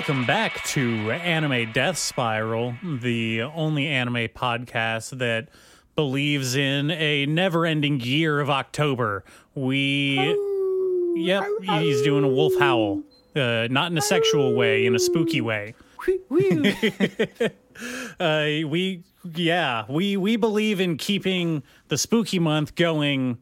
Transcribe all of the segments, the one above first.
Welcome back to Anime Death Spiral, the only anime podcast that believes in a never-ending year of October. He's doing a wolf howl. Not in a sexual way, in a spooky way. We believe in keeping the spooky month going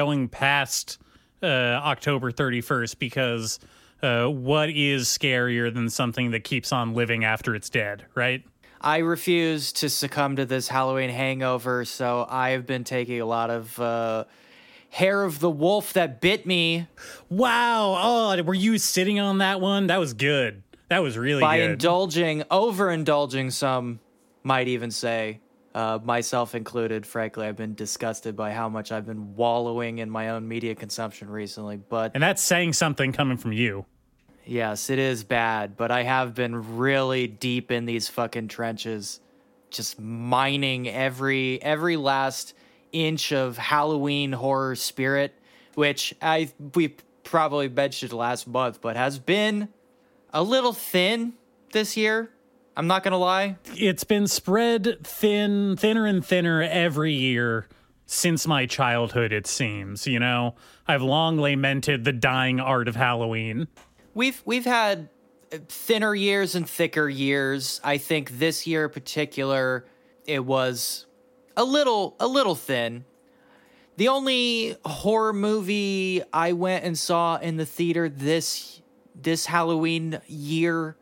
past October 31st because what is scarier than something that keeps on living after it's dead, right? I refuse to succumb to this Halloween hangover, so I have been taking a lot of hair of the wolf that bit me. Wow. Oh, were you sitting on that one? That was good. That was really By good. overindulging, some might even say, myself included. Frankly, I've been disgusted by how much I've been wallowing in my own media consumption recently. And that's saying something coming from you. Yes, it is bad, but I have been really deep in these fucking trenches, just mining every last inch of Halloween horror spirit, which we probably mentioned last month, but has been a little thin this year. I'm not gonna lie. It's been spread thinner and thinner every year since my childhood, it seems. You know, I've long lamented the dying art of Halloween. We've had thinner years and thicker years. I think this year in particular, it was a little thin. The only horror movie I went and saw in the theater this Halloween year,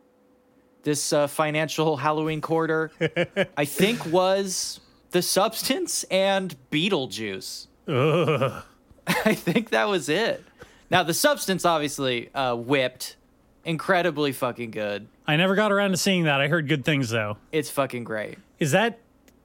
this financial Halloween quarter, I think was The Substance and Beetlejuice. Ugh. I think that was it. Now, The Substance obviously whipped. Incredibly fucking good. I never got around to seeing that. I heard good things, though. It's fucking great. Is that...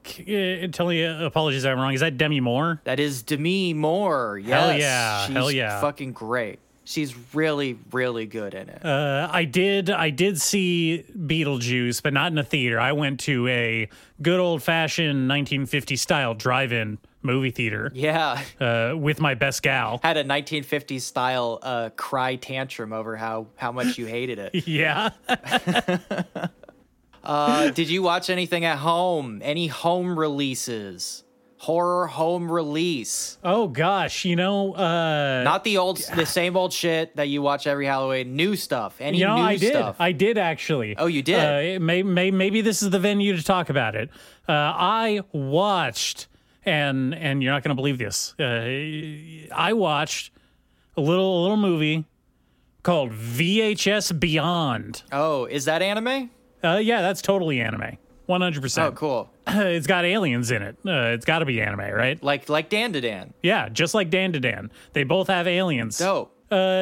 tell me, apologies if I'm wrong. Is that Demi Moore? That is Demi Moore. Yes. Hell yeah. She's fucking great. She's really, really good in it. I did see Beetlejuice, but not in a theater. I went to a good old-fashioned 1950 style drive-in movie theater. Yeah. With my best gal. Had a 1950s style cry tantrum over how much you hated it. Yeah. Did you watch anything at home? Any home releases? Horror home release? Oh gosh, not the same old shit that you watch every Halloween. New stuff. Any new stuff? I did actually. Oh, you did? Maybe this is the venue to talk about it. I watched, and you're not going to believe this. I watched a little movie called VHS Beyond. Oh, is that anime? Yeah, that's totally anime. 100%. Oh, cool. It's got aliens in it. It's got to be anime, right? Like Dandadan. Yeah, just like Dandadan. They both have aliens. Dope.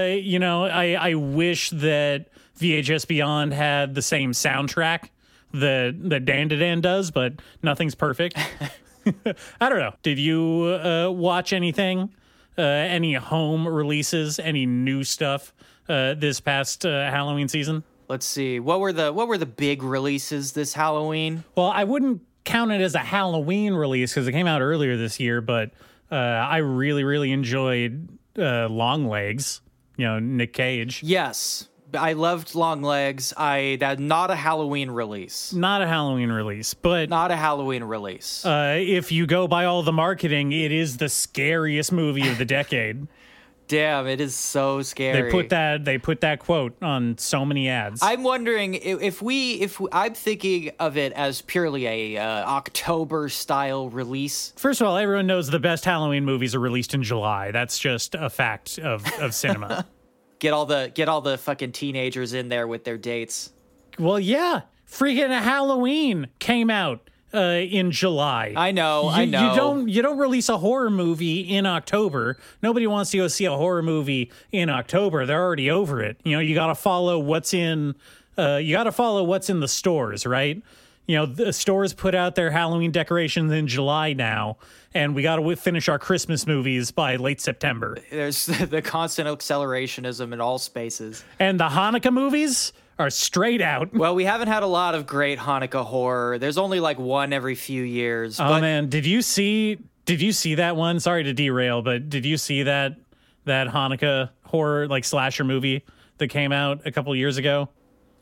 I wish that VHS Beyond had the same soundtrack that Dandadan does, but nothing's perfect. I don't know. Did you watch anything? Any home releases? Any new stuff this past Halloween season? Let's see. What were the big releases this Halloween? Well, I wouldn't count it as a Halloween release because it came out earlier this year, but I really, really enjoyed Longlegs, Nick Cage. Yes. I loved Longlegs. That's not a Halloween release. Not a Halloween release, but... Not a Halloween release. If you go by all the marketing, it is the scariest movie of the decade. Damn, it is so scary. They put that quote on so many ads. I'm wondering if I'm thinking of it as purely a October style release. First of all, everyone knows the best Halloween movies are released in July. That's just a fact of cinema. Get all the fucking teenagers in there with their dates. Well, yeah, freaking Halloween came out in July. I know. You don't release a horror movie in October. Nobody wants to go see a horror movie in October. They're already over it. You got to follow what's in. You got to follow what's in the stores, right? The stores put out their Halloween decorations in July now, and we got to finish our Christmas movies by late September. There's the constant accelerationism in all spaces. And the Hanukkah movies are straight out. Well, we haven't had a lot of great Hanukkah horror. There's only like one every few years. Oh, man. Did you see that one? Sorry to derail, but did you see that Hanukkah horror, like slasher movie that came out a couple years ago?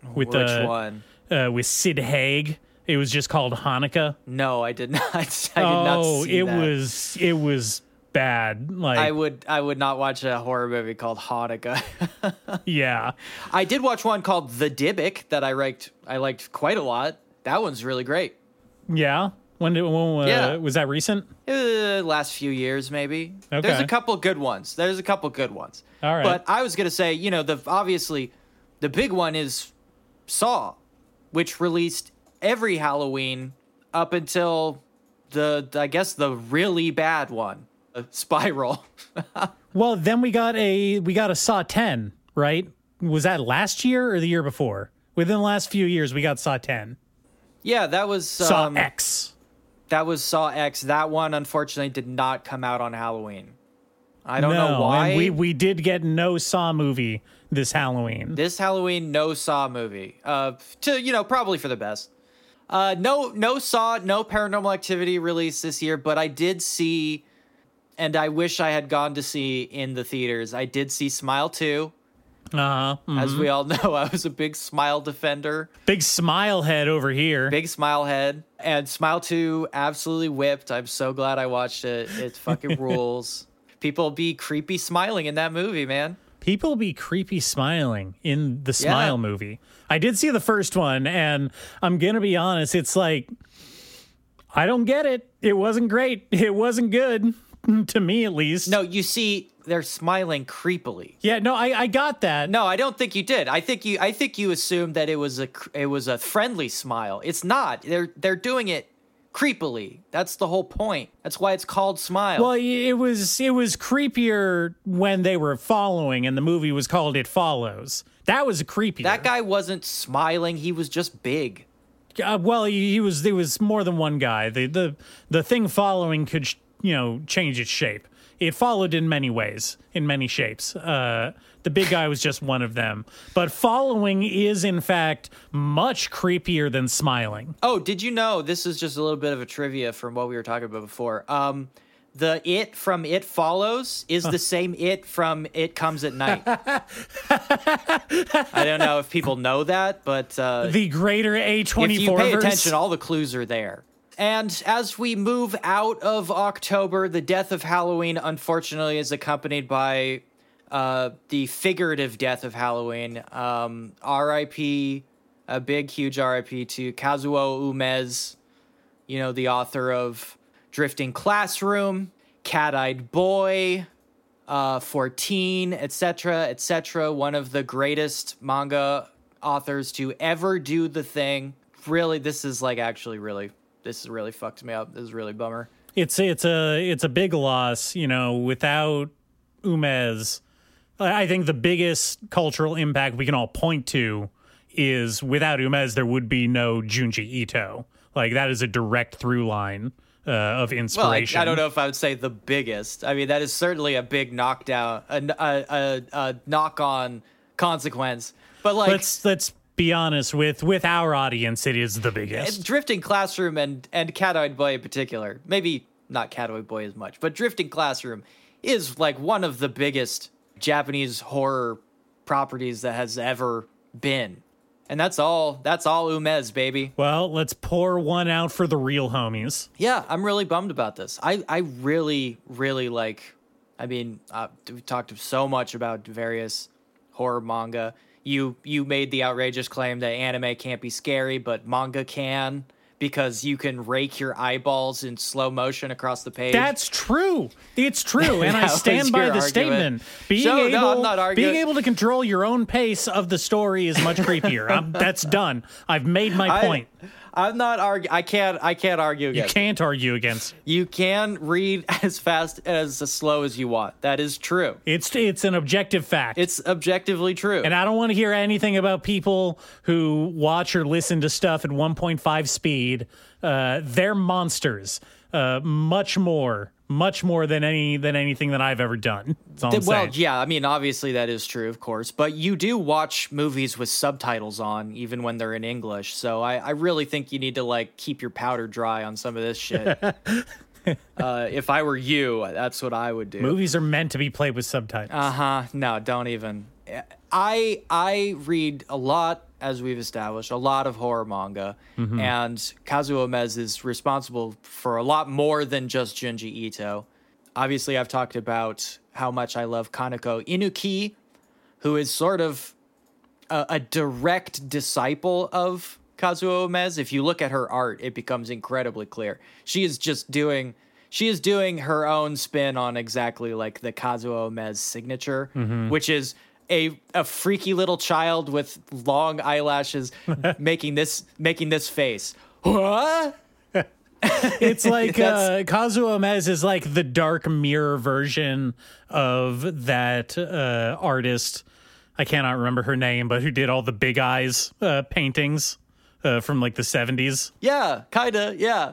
with Which one? With Sid Haig. It was just called Hanukkah. No, I did not. I did not see that. It was bad. Like I would not watch a horror movie called Hanukkah. yeah. I did watch one called The Dybbuk that I liked quite a lot. That one's really great. Yeah. When was that recent? Last few years, maybe. Okay. There's a couple good ones. All right. But I was gonna say, obviously, the big one is Saw, which released every Halloween up until the really bad one, Spiral. Well, then we got a Saw 10, right? Was that last year or the year before? Within the last few years, we got Saw 10. Yeah, that was Saw X. That was Saw X. That one, unfortunately, did not come out on Halloween. I don't know why. And we did get no Saw movie this Halloween. This Halloween, no Saw movie. Probably for the best. No Saw, no Paranormal Activity released this year, but I did see, and I wish I had gone to see in the theaters. I did see Smile 2. Mm-hmm. As we all know, I was a big Smile defender. Big Smile head over here. Big Smile head. And Smile 2 absolutely whipped. I'm so glad I watched it. It fucking rules. People be creepy smiling in that movie, man. People be creepy smiling in the Smile movie. I did see the first one, and I'm going to be honest, it's like, I don't get it. It wasn't great. It wasn't good, to me at least. No, you see, they're smiling creepily. Yeah, no, I got that. No, I don't think you did. I think you assumed that it was a friendly smile. It's not. They're doing it creepily. That's the whole point. That's why it's called Smile. Well, it was creepier when they were following, and the movie was called It Follows. That was creepier. That guy wasn't smiling. He was just big. Well, he was. There was more than one guy. The thing following could change its shape. It followed in many ways, in many shapes. The big guy was just one of them. But following is, in fact, much creepier than smiling. Oh, did you know, this is just a little bit of a trivia from what we were talking about before. The It from It Follows is the same It from It Comes at Night. I don't know if people know that, but... the greater A24 if you pay attention, all the clues are there. And as we move out of October, the death of Halloween, unfortunately, is accompanied by the figurative death of Halloween. R.I.P., a big, huge R.I.P. to Kazuo Umez, the author of Drifting Classroom, Cat-Eyed Boy, 14, etc., etc. One of the greatest manga authors to ever do the thing. Really, this really fucked me up. This is really a bummer. It's a big loss, without Umez. I think the biggest cultural impact we can all point to is without Umez, there would be no Junji Ito. Like, that is a direct through line of inspiration. Well, I don't know if I would say the biggest. I mean, that is certainly a big knockdown, a knock-on consequence. But like, let's be honest with our audience, it is the biggest. Drifting Classroom and Cat-Eyed Boy in particular, maybe not Cat-Eyed Boy as much, but Drifting Classroom is like one of the biggest Japanese horror properties that has ever been. And that's all Umez, baby. Well, let's pour one out for the real homies. Yeah, I'm really bummed about this. I really, really like, we've talked so much about various horror manga. You made the outrageous claim that anime can't be scary, but manga can, because you can rake your eyeballs in slow motion across the page. That's true. It's true, and I stand by the statement. Being able to control your own pace of the story is much creepier. That's done. I've made my point. I'm not arguing. I can't argue against it. You can't argue against it. You can read as fast as slow as you want. That is true. It's an objective fact. It's objectively true. And I don't want to hear anything about people who watch or listen to stuff at 1.5 speed. They're monsters. Much more than anything that I've ever done. Well, yeah, obviously that is true, of course, but you do watch movies with subtitles on, even when they're in English, so I really think you need to, keep your powder dry on some of this shit. If I were you, that's what I would do. Movies are meant to be played with subtitles. No, don't even. I read a lot, as we've established, a lot of horror manga, and Kazuo Mez is responsible for a lot more than just Junji Ito. Obviously, I've talked about how much I love Kaneko Inuki, who is sort of a direct disciple of Kazuo Mez. If you look at her art, it becomes incredibly clear. She is doing her own spin on exactly like the Kazuo Mez signature, which is a freaky little child with long eyelashes making this face. What? It's like Kazuo Mez is like the dark mirror version of that artist. I cannot remember her name, but who did all the Big Eyes paintings from like the 70s. Yeah, kinda, yeah.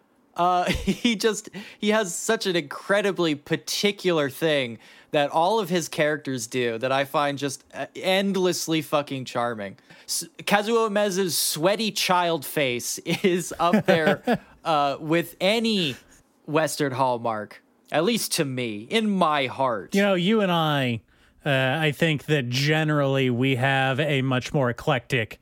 He has such an incredibly particular thing that all of his characters do that I find just endlessly fucking charming. Kazuo Mez's sweaty child face is up there with any Western Hallmark, at least to me, in my heart. You know, you and I think that generally we have a much more eclectic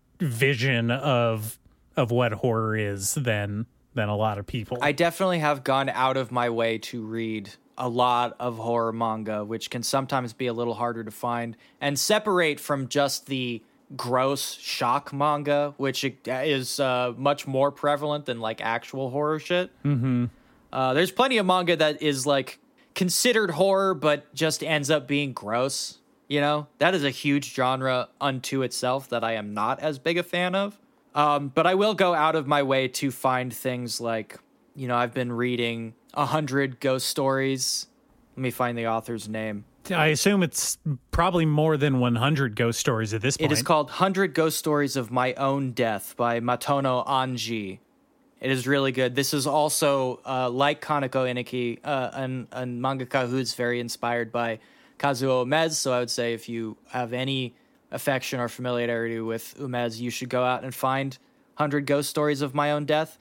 vision of what horror is than a lot of people. I definitely have gone out of my way to read a lot of horror manga, which can sometimes be a little harder to find, and separate from just the gross shock manga, which is much more prevalent than like actual horror shit. There's plenty of manga that is like considered horror, but just ends up being gross. You know, that is a huge genre unto itself that I am not as big a fan of. But I will go out of my way to find things like, you know, I've been reading 100 Ghost Stories. Let me find the author's name. I assume it's probably more than 100 ghost stories at this point. It is called 100 Ghost Stories of My Own Death by Matono Anji. It is really good. This is also, like Kaneko Inuki, a mangaka who's very inspired by Kazuo Umez. So I would say if you have any affection or familiarity with Umez, you should go out and find 100 Ghost Stories of My Own Death.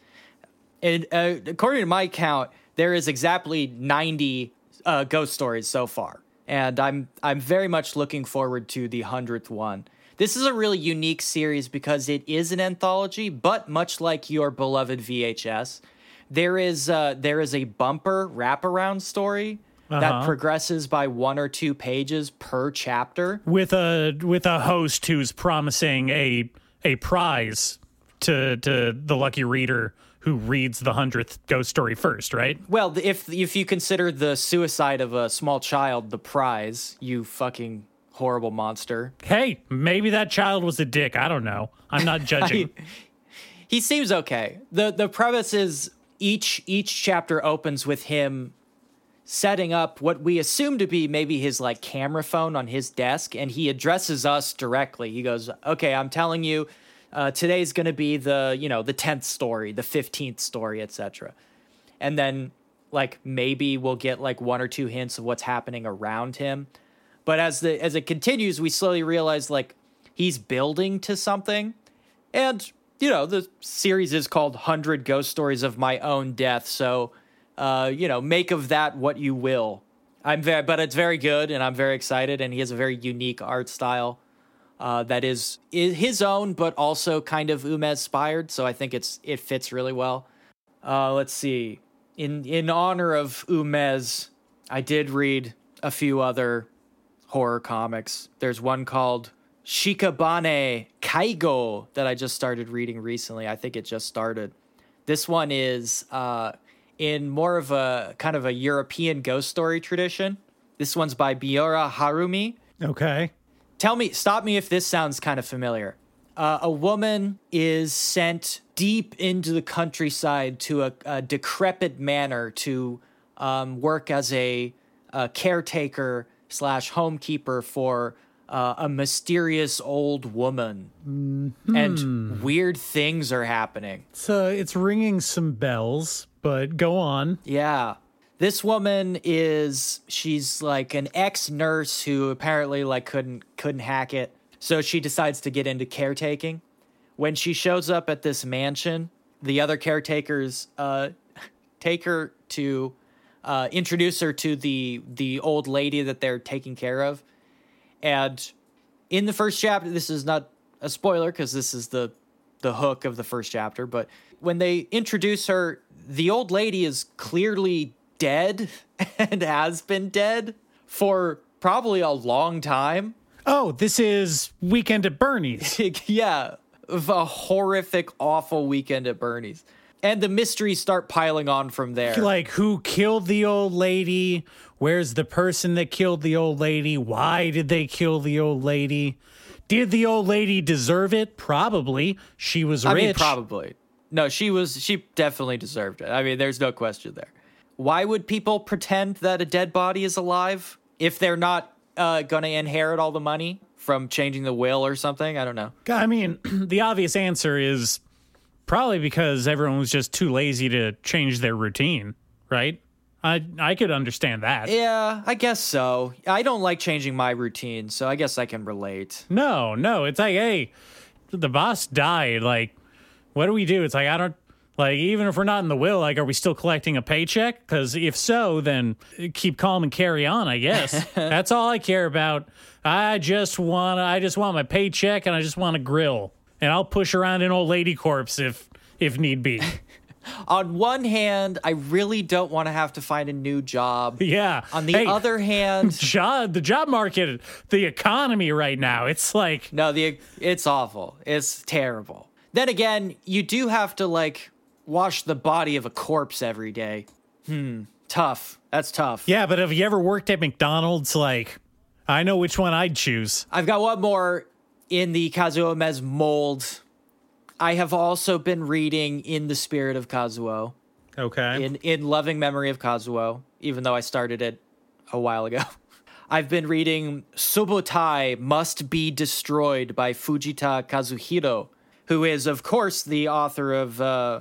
And according to my count, there is exactly 90 ghost stories so far. And I'm very much looking forward to the 100th one. This is a really unique series because it is an anthology, but much like your beloved VHS, there is a bumper wraparound story that progresses by 1 or 2 pages per chapter, with a host who's promising a prize to the lucky reader who reads the 100th ghost story first, right? Well, if you consider the suicide of a small child the prize, you fucking horrible monster. Hey, maybe that child was a dick. I don't know. I'm not judging. He seems okay. The premise is each chapter opens with him setting up what we assume to be maybe his like camera phone on his desk, and he addresses us directly. He goes, "Okay, I'm telling you, today's going to be the 10th story, the 15th story, etc." And then like maybe we'll get like 1 or 2 hints of what's happening around him. But as it continues, we slowly realize like he's building to something. And you know, the series is called 100 Ghost Stories of My Own Death, so make of that what you will. But it's very good, and I'm very excited. And he has a very unique art style that is his own, but also kind of Umez-inspired. So I think it fits really well. Let's see. In honor of Umez, I did read a few other horror comics. There's one called Shikabane Kaigo that I just started reading recently. I think it just started. This one is in more of a kind of a European ghost story tradition. This one's by Biora Harumi. Okay. Stop me if this sounds kind of familiar. A woman is sent deep into the countryside to a decrepit manor to work as a caretaker / homekeeper for a mysterious old woman. And weird things are happening. So it's ringing some bells, but go on. Yeah. This woman she's like an ex-nurse who apparently like couldn't hack it. So she decides to get into caretaking. When she shows up at this mansion, the other caretakers take her to introduce her to the old lady that they're taking care of. And in the first chapter, this is not a spoiler because this is the hook of the first chapter, but when they introduce her, the old lady is clearly dead and has been dead for probably a long time. Oh, this is Weekend at Bernie's. Yeah, a horrific, awful Weekend at Bernie's. And the mysteries start piling on from there. Like, who killed the old lady? Where's the person that killed the old lady? Why did they kill the old lady? Did the old lady deserve it? Probably. She was rich. I mean, probably. No, she definitely deserved it. I mean, there's no question there. Why would people pretend that a dead body is alive if they're not going to inherit all the money from changing the will or something? I don't know. I mean, the obvious answer is probably because everyone was just too lazy to change their routine, right? I could understand that. Yeah, I guess so. I don't like changing my routine, so I guess I can relate. No, it's like, hey, the boss died. Like, what do we do? It's like, I don't, like, even if we're not in the will, like, are we still collecting a paycheck? Because if so, then keep calm and carry on, I guess. That's all I care about. I just want my paycheck, and I just want to grill. And I'll push around an old lady corpse if need be. On one hand, I really don't want to have to find a new job. Yeah. On the other hand, the job market, the economy right now, it's like, no, it's awful. It's terrible. Then again, you do have to like wash the body of a corpse every day. Tough. That's tough. Yeah, but have you ever worked at McDonald's? Like, I know which one I'd choose. I've got one more in the Kazuo Uematsu mold. I have also been reading In the Spirit of Kazuo. Okay. In loving memory of Kazuo, even though I started it a while ago. I've been reading Subutai Must Be Destroyed by Fujita Kazuhiro, who is, of course, the author of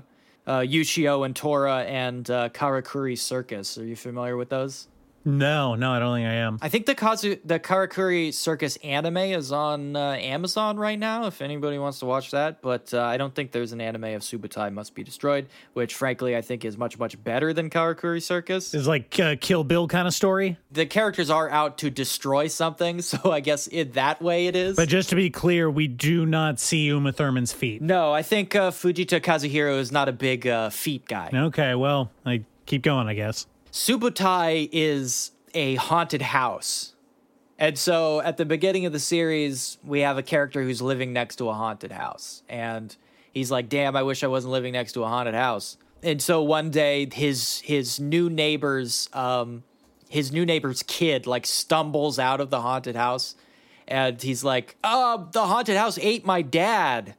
Yushio and Tora and Karakuri Circus. Are you familiar with those? No, I don't think I am. I think the Karakuri Circus anime is on Amazon right now, if anybody wants to watch that. But I don't think there's an anime of Subutai Must Be Destroyed, which, frankly, I think is much, much better than Karakuri Circus. It's like a Kill Bill kind of story? The characters are out to destroy something, so I guess in that way it is. But just to be clear, we do not see Uma Thurman's feet. No, I think Fujita Kazuhiro is not a big feet guy. Okay, well, I keep going, I guess. Subutai is a haunted house. And so at the beginning of the series, we have a character who's living next to a haunted house. And he's like, damn, I wish I wasn't living next to a haunted house. And so one day his new neighbor's kid like stumbles out of the haunted house. And he's like, the haunted house ate my dad.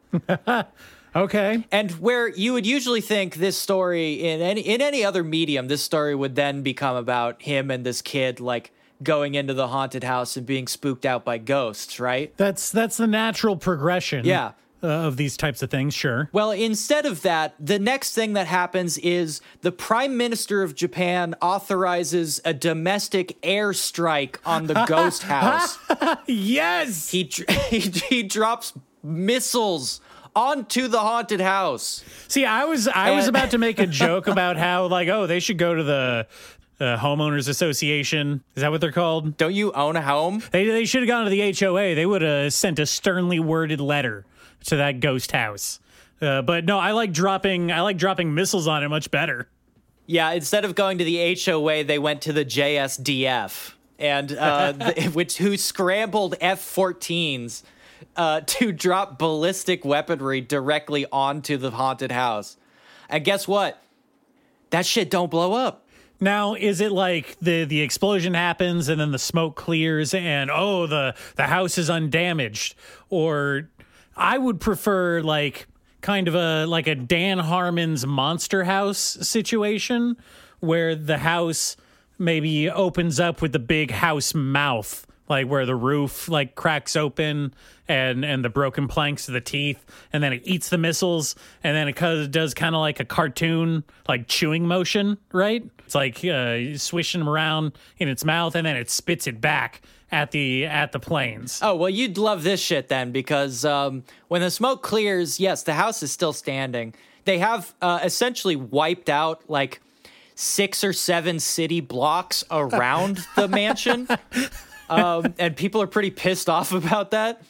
Okay. And where you would usually think this story in any other medium, this story would then become about him and this kid like going into the haunted house and being spooked out by ghosts, right? That's the natural progression. Yeah. Of these types of things, sure. Well, instead of that, the next thing that happens is the Prime Minister of Japan authorizes a domestic airstrike on the ghost house. Yes! He drops missiles onto the haunted house. See, I was about to make a joke about how, like, oh, they should go to the homeowners association. Is that what they're called? Don't you own a home? They should have gone to the HOA. They would have sent a sternly worded letter to that ghost house. But no, I like dropping missiles on it much better. Yeah, instead of going to the HOA, they went to the JSDF, and who scrambled F-14s to drop ballistic weaponry directly onto the haunted house. And guess what? That shit don't blow up. Now, is it like the explosion happens and then the smoke clears and, oh, the house is undamaged? Or I would prefer like kind of a Dan Harmon's Monster House situation where the house maybe opens up with the big house mouth, like where the roof like cracks open and the broken planks of the teeth, and then it eats the missiles, and then it does kind of like a cartoon, like chewing motion, right? It's like swishing them around in its mouth, and then it spits it back at the planes. Oh, well, you'd love this shit then, because when the smoke clears, yes, the house is still standing. They have essentially wiped out like 6 or 7 city blocks around the mansion. And people are pretty pissed off about that.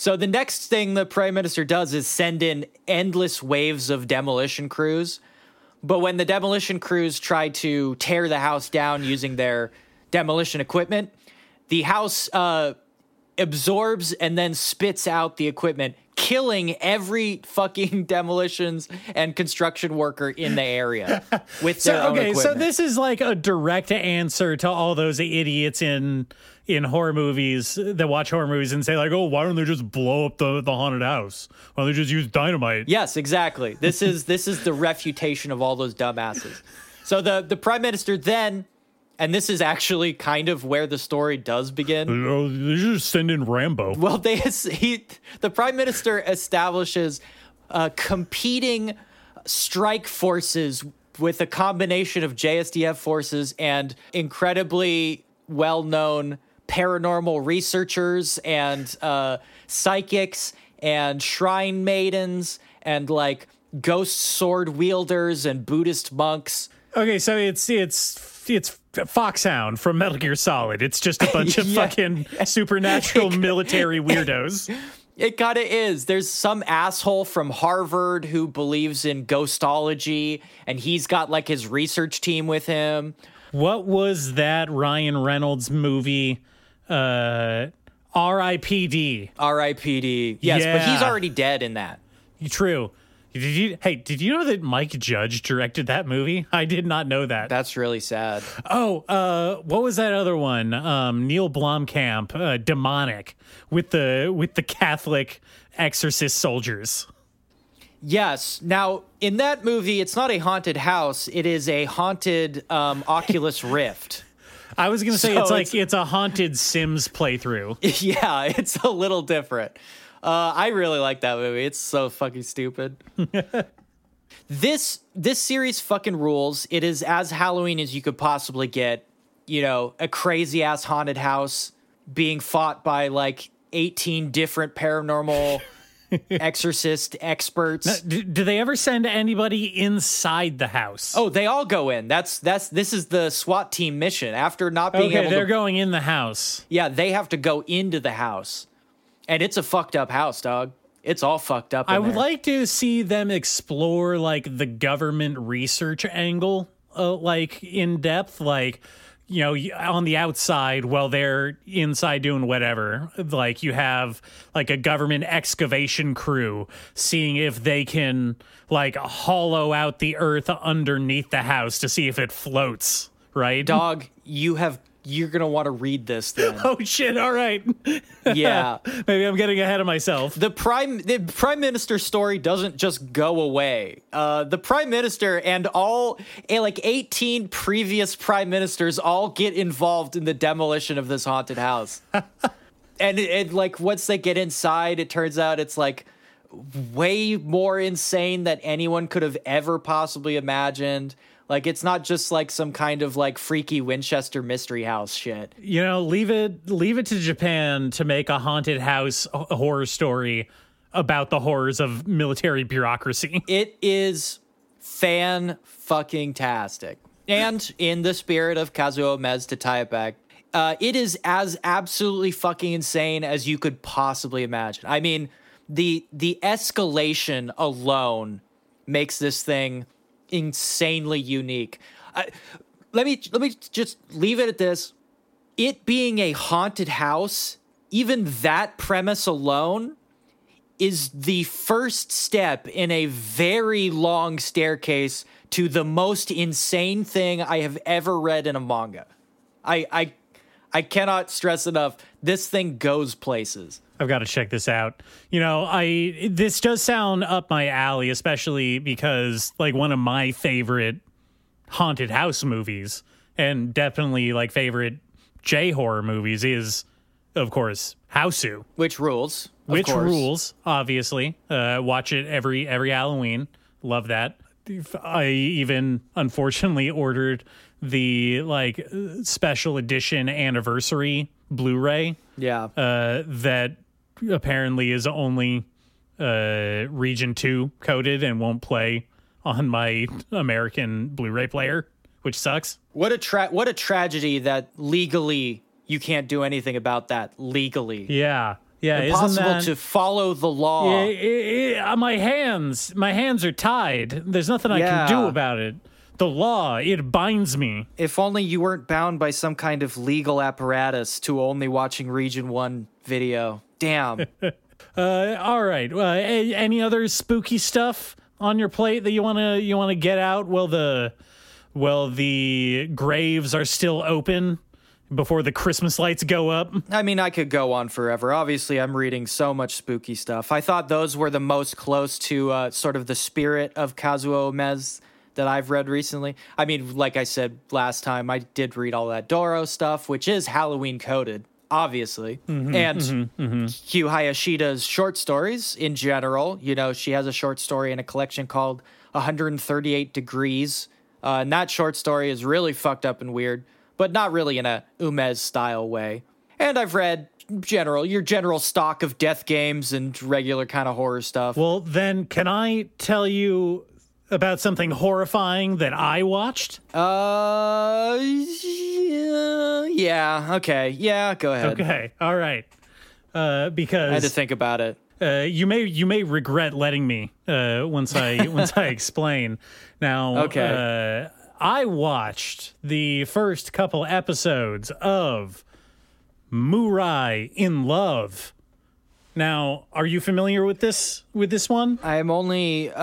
So the next thing the prime minister does is send in endless waves of demolition crews. But when the demolition crews try to tear the house down using their demolition equipment, the house absorbs and then spits out the equipment, killing every fucking demolitions and construction worker in the area with their own equipment. So this is like a direct answer to all those idiots in horror movies that watch horror movies and say like, oh, why don't they just blow up the haunted house? Why don't they just use dynamite? Yes, exactly. This is the refutation of all those dumbasses. So the prime minister then, and this is actually kind of where the story does begin. They just send in Rambo. Well, the prime minister establishes competing strike forces with a combination of JSDF forces and incredibly well-known paranormal researchers and psychics and shrine maidens and like ghost sword wielders and Buddhist monks. Okay, so it's Foxhound from Metal Gear Solid. It's just a bunch of fucking supernatural military weirdos. It kind of is. There's some asshole from Harvard who believes in ghostology, and he's got like his research team with him. What was that Ryan Reynolds movie? R.I.P.D. R.I.P.D. Yes, Yeah. but he's already dead in that. True. Did you know that Mike Judge directed that movie? I did not know that. That's really sad. Oh, what was that other one? Neil Blomkamp, Demonic, with the Catholic exorcist soldiers. Yes. Now, in that movie, it's not a haunted house. It is a haunted Oculus Rift. I was going to say it's a haunted Sims playthrough. Yeah, it's a little different. I really like that movie. It's so fucking stupid. This series fucking rules. It is as Halloween as you could possibly get. You know, a crazy ass haunted house being fought by like 18 different paranormal exorcist experts. Do they ever send anybody inside the house? Oh, they all go in. This is the SWAT team mission. After not being able to, they're going in the house. Yeah, they have to go into the house. And it's a fucked up house, dog. It's all fucked up. I would like to see them explore like the government research angle, like in depth, like, you know, on the outside while they're inside doing whatever. Like you have like a government excavation crew seeing if they can like hollow out the earth underneath the house to see if it floats, right? Dog, you're going to want to read this then. Oh shit, all right. Yeah. Maybe I'm getting ahead of myself. The prime minister story doesn't just go away. The prime minister and all like 18 previous prime ministers all get involved in the demolition of this haunted house. And it like once they get inside, it turns out it's like way more insane than anyone could have ever possibly imagined. Like, it's not just like some kind of like freaky Winchester mystery house shit. You know, leave it to Japan to make a haunted house horror story about the horrors of military bureaucracy. It is fan-fucking-tastic. And in the spirit of Kazuo Mez, to tie it back, it is as absolutely fucking insane as you could possibly imagine. I mean, the escalation alone makes this thing insanely unique. Let me just leave it at this. It being a haunted house, even that premise alone is the first step in a very long staircase to the most insane thing I have ever read in a manga. I cannot stress enough, this thing goes places. I've got to check this out. You know, this does sound up my alley, especially because like one of my favorite haunted house movies and definitely like favorite J-horror movies is, of course, Hausu. Which rules. Which rules, obviously. Watch it every Halloween. Love that. I even unfortunately ordered the like special edition anniversary Blu-ray. Yeah. That apparently is only region 2 coded and won't play on my American Blu-ray player, which sucks. What a tragedy that legally you can't do anything about that legally. Yeah. Yeah, Impossible to follow the law. My hands are tied. There's nothing I Yeah. can do about it. The law, it binds me. If only you weren't bound by some kind of legal apparatus to only watching Region 1 video. Damn. All right. Any other spooky stuff on your plate that you wanna get out while the graves are still open before the Christmas lights go up? I mean, I could go on forever. Obviously, I'm reading so much spooky stuff. I thought those were the most close to sort of the spirit of Kazuo Umezu that I've read recently. I mean, like I said last time, I did read all that Doro stuff, which is Halloween coded, obviously. And Kyu Hayashida's short stories in general. You know, she has a short story in a collection called 138 Degrees. And that short story is really fucked up and weird, but not really in a Umezu style way. And I've read your general stock of death games and regular kind of horror stuff. Well, then can I tell you about something horrifying that I watched? Yeah, okay. Yeah, go ahead. Okay. All right. Because I had to think about it. you may regret letting me once I explain. Now, Okay. I watched the first couple episodes of Murai in Love. Now, are you familiar with this one? I am only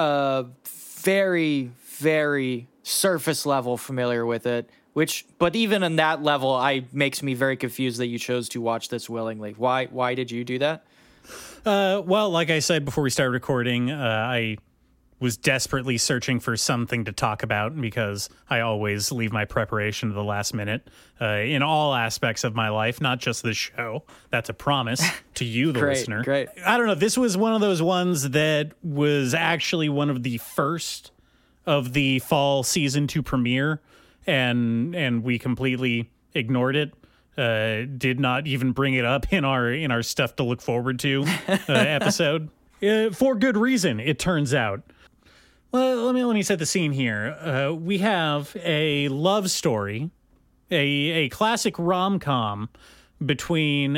very, very surface level familiar with it. But even on that level, makes me very confused that you chose to watch this willingly. Why did you do that? Well, like I said before we started recording, I was desperately searching for something to talk about because I always leave my preparation to the last minute in all aspects of my life, not just this show. That's a promise to you, the listener. Great. I don't know. This was one of those ones that was actually one of the first of the fall season to premiere, and we completely ignored it. Did not even bring it up in our stuff to look forward to episode. For good reason, it turns out. Well, let me set the scene here. We have a love story, a classic rom-com between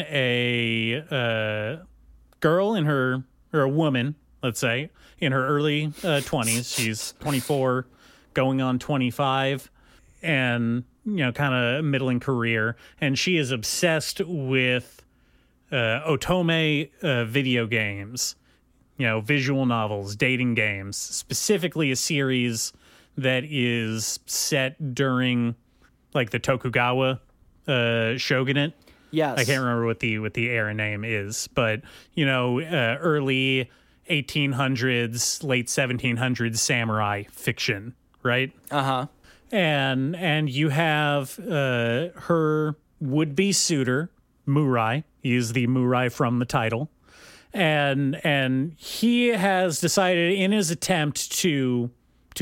a girl in her, or a woman, let's say, in her early 20s. She's 24, going on 25, and kind of middling career, and she is obsessed with otome video games. Visual novels, dating games, specifically a series that is set during like the Tokugawa shogunate. Yes. I can't remember what the era name is, but early 1800s, late 1700s samurai fiction, right? Uh-huh. And you have her would-be suitor, Murai. He is the Murai from the title. And he has decided in his attempt to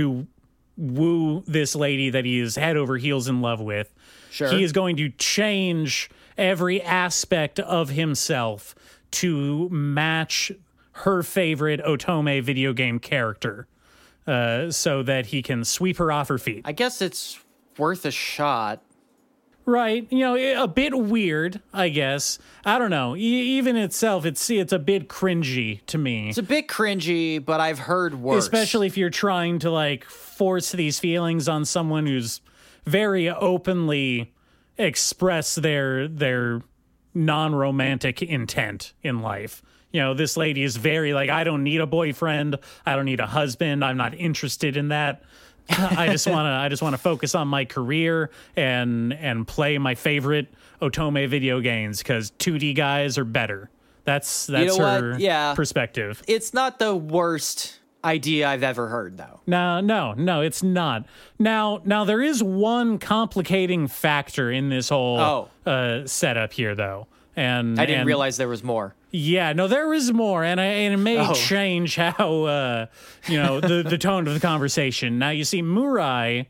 woo this lady that he is head over heels in love with, Sure. he is going to change every aspect of himself to match her favorite otome video game character, so that he can sweep her off her feet. I guess it's worth a shot. Right. A bit weird, I guess. I don't know. Even itself, it's a bit cringy to me. It's a bit cringy, but I've heard worse. Especially if you're trying to force these feelings on someone who's very openly express their non-romantic intent in life. This lady is very I don't need a boyfriend. I don't need a husband. I'm not interested in that. I just want to focus on my career and play my favorite otome video games because 2D guys are better. That's her perspective. It's not the worst idea I've ever heard, though. No, it's not. Now there is one complicating factor in this whole setup here, though. And I didn't realize there was more. Yeah, no, there is more, and it may change how the tone of the conversation. Now, you see, Murai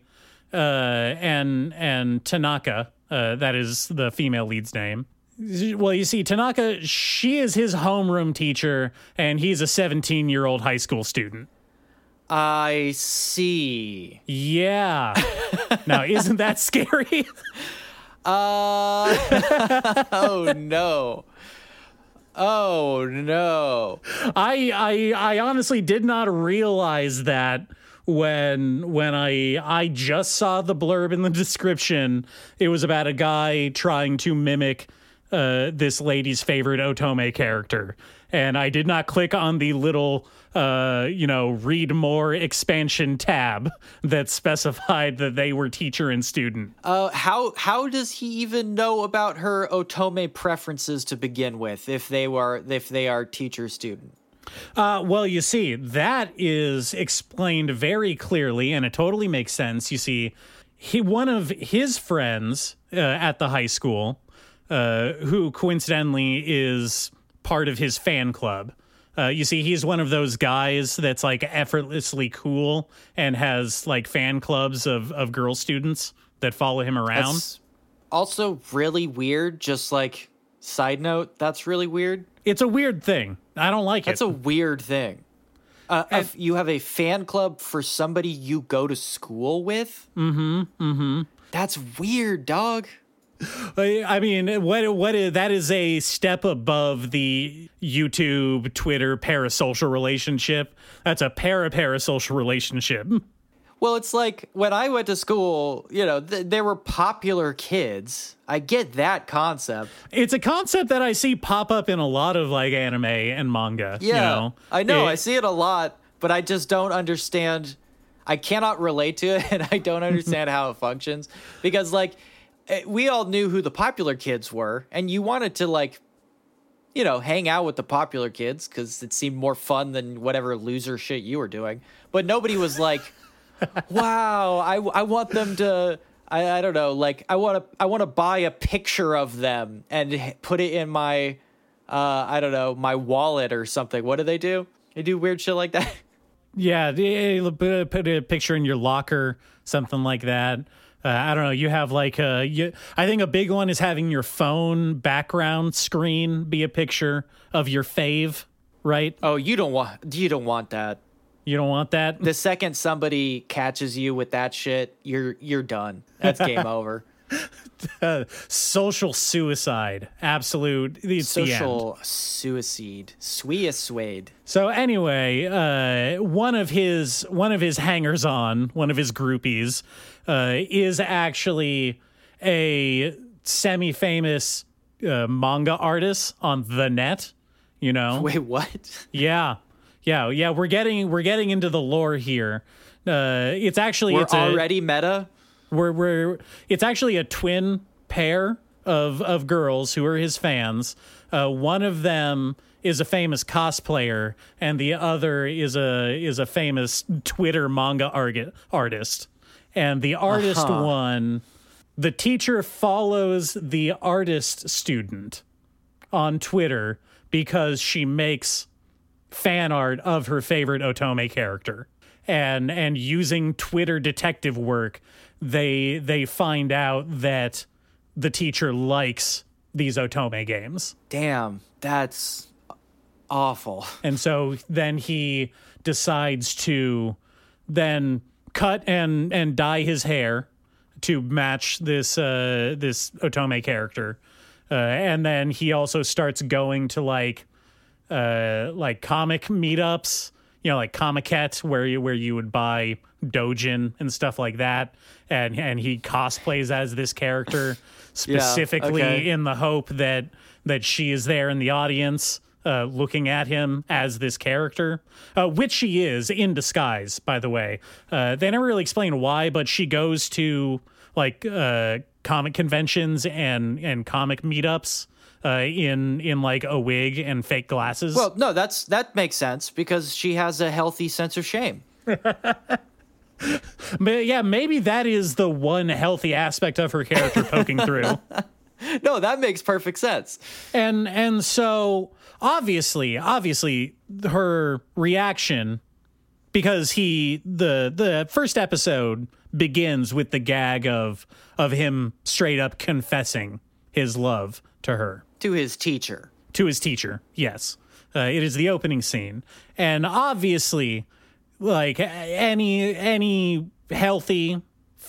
and Tanaka, that is the female lead's name. Well, you see, Tanaka, she is his homeroom teacher, and he's a 17-year-old high school student. I see. Yeah. Now, isn't that scary? Oh no. Oh no. I honestly did not realize that when I just saw the blurb in the description. It was about a guy trying to mimic this lady's favorite Otome character. And I did not click on the little, read more expansion tab that specified that they were teacher and student. How does he even know about her Otome preferences to begin with if they are teacher student? Well, you see, that is explained very clearly, and it totally makes sense. You see, one of his friends at the high school, who coincidentally is part of his fan club. You see, he's one of those guys that's like effortlessly cool and has like fan clubs of girl students that follow him around. That's also really weird. Just like side note, that's really weird. It's a weird thing. I don't like That's it. a weird thing. If you have a fan club for somebody you go to school with? That's weird, dog. I mean, what is, that is a step above the YouTube, Twitter parasocial relationship. That's a parasocial relationship. Well, it's like when I went to school, there were popular kids. I get that concept. It's a concept that I see pop up in a lot of like anime and manga. Yeah, I know. I see it a lot, but I just don't understand. I cannot relate to it, and I don't understand how it functions because, like, we all knew who the popular kids were, and you wanted to, like, hang out with the popular kids because it seemed more fun than whatever loser shit you were doing. But nobody was like, wow, I want them to, I don't know, like, I want to buy a picture of them and put it in my, I don't know, my wallet or something. What do? They do weird shit like that. Yeah, put a picture in your locker, something like that. I don't know. You have like I think a big one is having your phone background screen be a picture of your fave, right? Oh, you don't want that. You don't want that? The second somebody catches you with that shit, you're done. That's game over. Social suicide. Absolute. It's social the end. Suicide. Suicide. So anyway, one of his hangers on, one of his groupies, is actually a semi-famous manga artist on the net. Wait, what? Yeah. We're getting into the lore here. It's actually already meta. It's actually a twin pair of girls who are his fans. One of them is a famous cosplayer, and the other is a famous Twitter manga artist. And the artist one, the teacher follows the artist student on Twitter because she makes fan art of her favorite Otome character. And using Twitter detective work, they find out that the teacher likes these Otome games. Damn, that's awful. And so then he decides to then cut and dye his hair to match this Otome character. And then he also starts going to like comic meetups, like Comiket, where you would buy doujin and stuff like that, and he cosplays as this character specifically in the hope that she is there in the audience looking at him as this character, which she is in disguise, by the way. They never really explain why, but she goes to like comic conventions and comic meetups in like a wig and fake glasses. Well, no, that makes sense because she has a healthy sense of shame. But yeah, maybe that is the one healthy aspect of her character poking through. No, that makes perfect sense. And so obviously her reaction, because the first episode begins with the gag of him straight up confessing his love to her. To his teacher, yes. It is the opening scene. And obviously, like any healthy,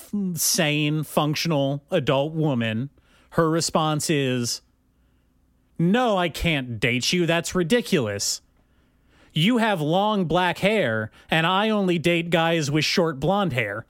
sane, functional adult woman, her response is, No, I can't date you. That's ridiculous. You have long black hair, and I only date guys with short blonde hair.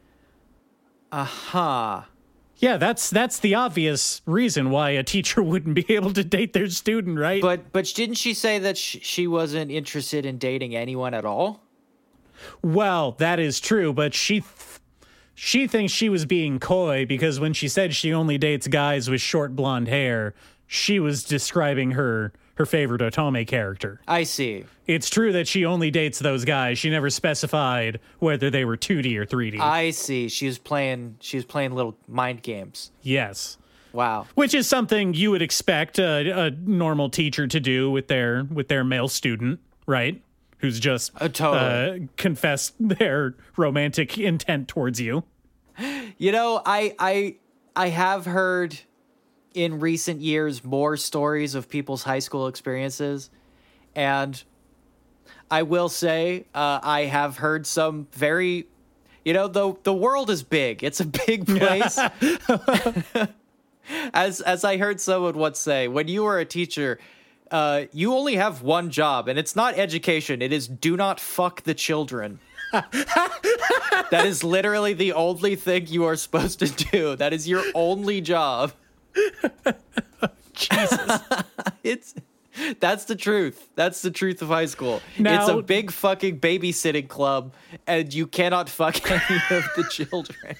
Aha. Yeah, that's the obvious reason why a teacher wouldn't be able to date their student, right? But didn't she say that she wasn't interested in dating anyone at all? Well, that is true, but she thinks she was being coy because when she said she only dates guys with short blonde hair, she was describing her favorite Otome character. I see. It's true that she only dates those guys. She never specified whether they were 2D or 3D. I see. She was playing little mind games. Yes. Wow. Which is something you would expect a normal teacher to do with their male student, right? Who's just totally. confessed their romantic intent towards you. You know, I have heard in recent years more stories of people's high school experiences, and I will say I have heard some very, the world is big. It's a big place. As I heard someone once say, when you are a teacher, you only have one job, and it's not education. It is do not fuck the children. That is literally the only thing you are supposed to do. That is your only job. Jesus. That's the truth. That's the truth of high school. Now, it's a big fucking babysitting club, and you cannot fuck any of the children.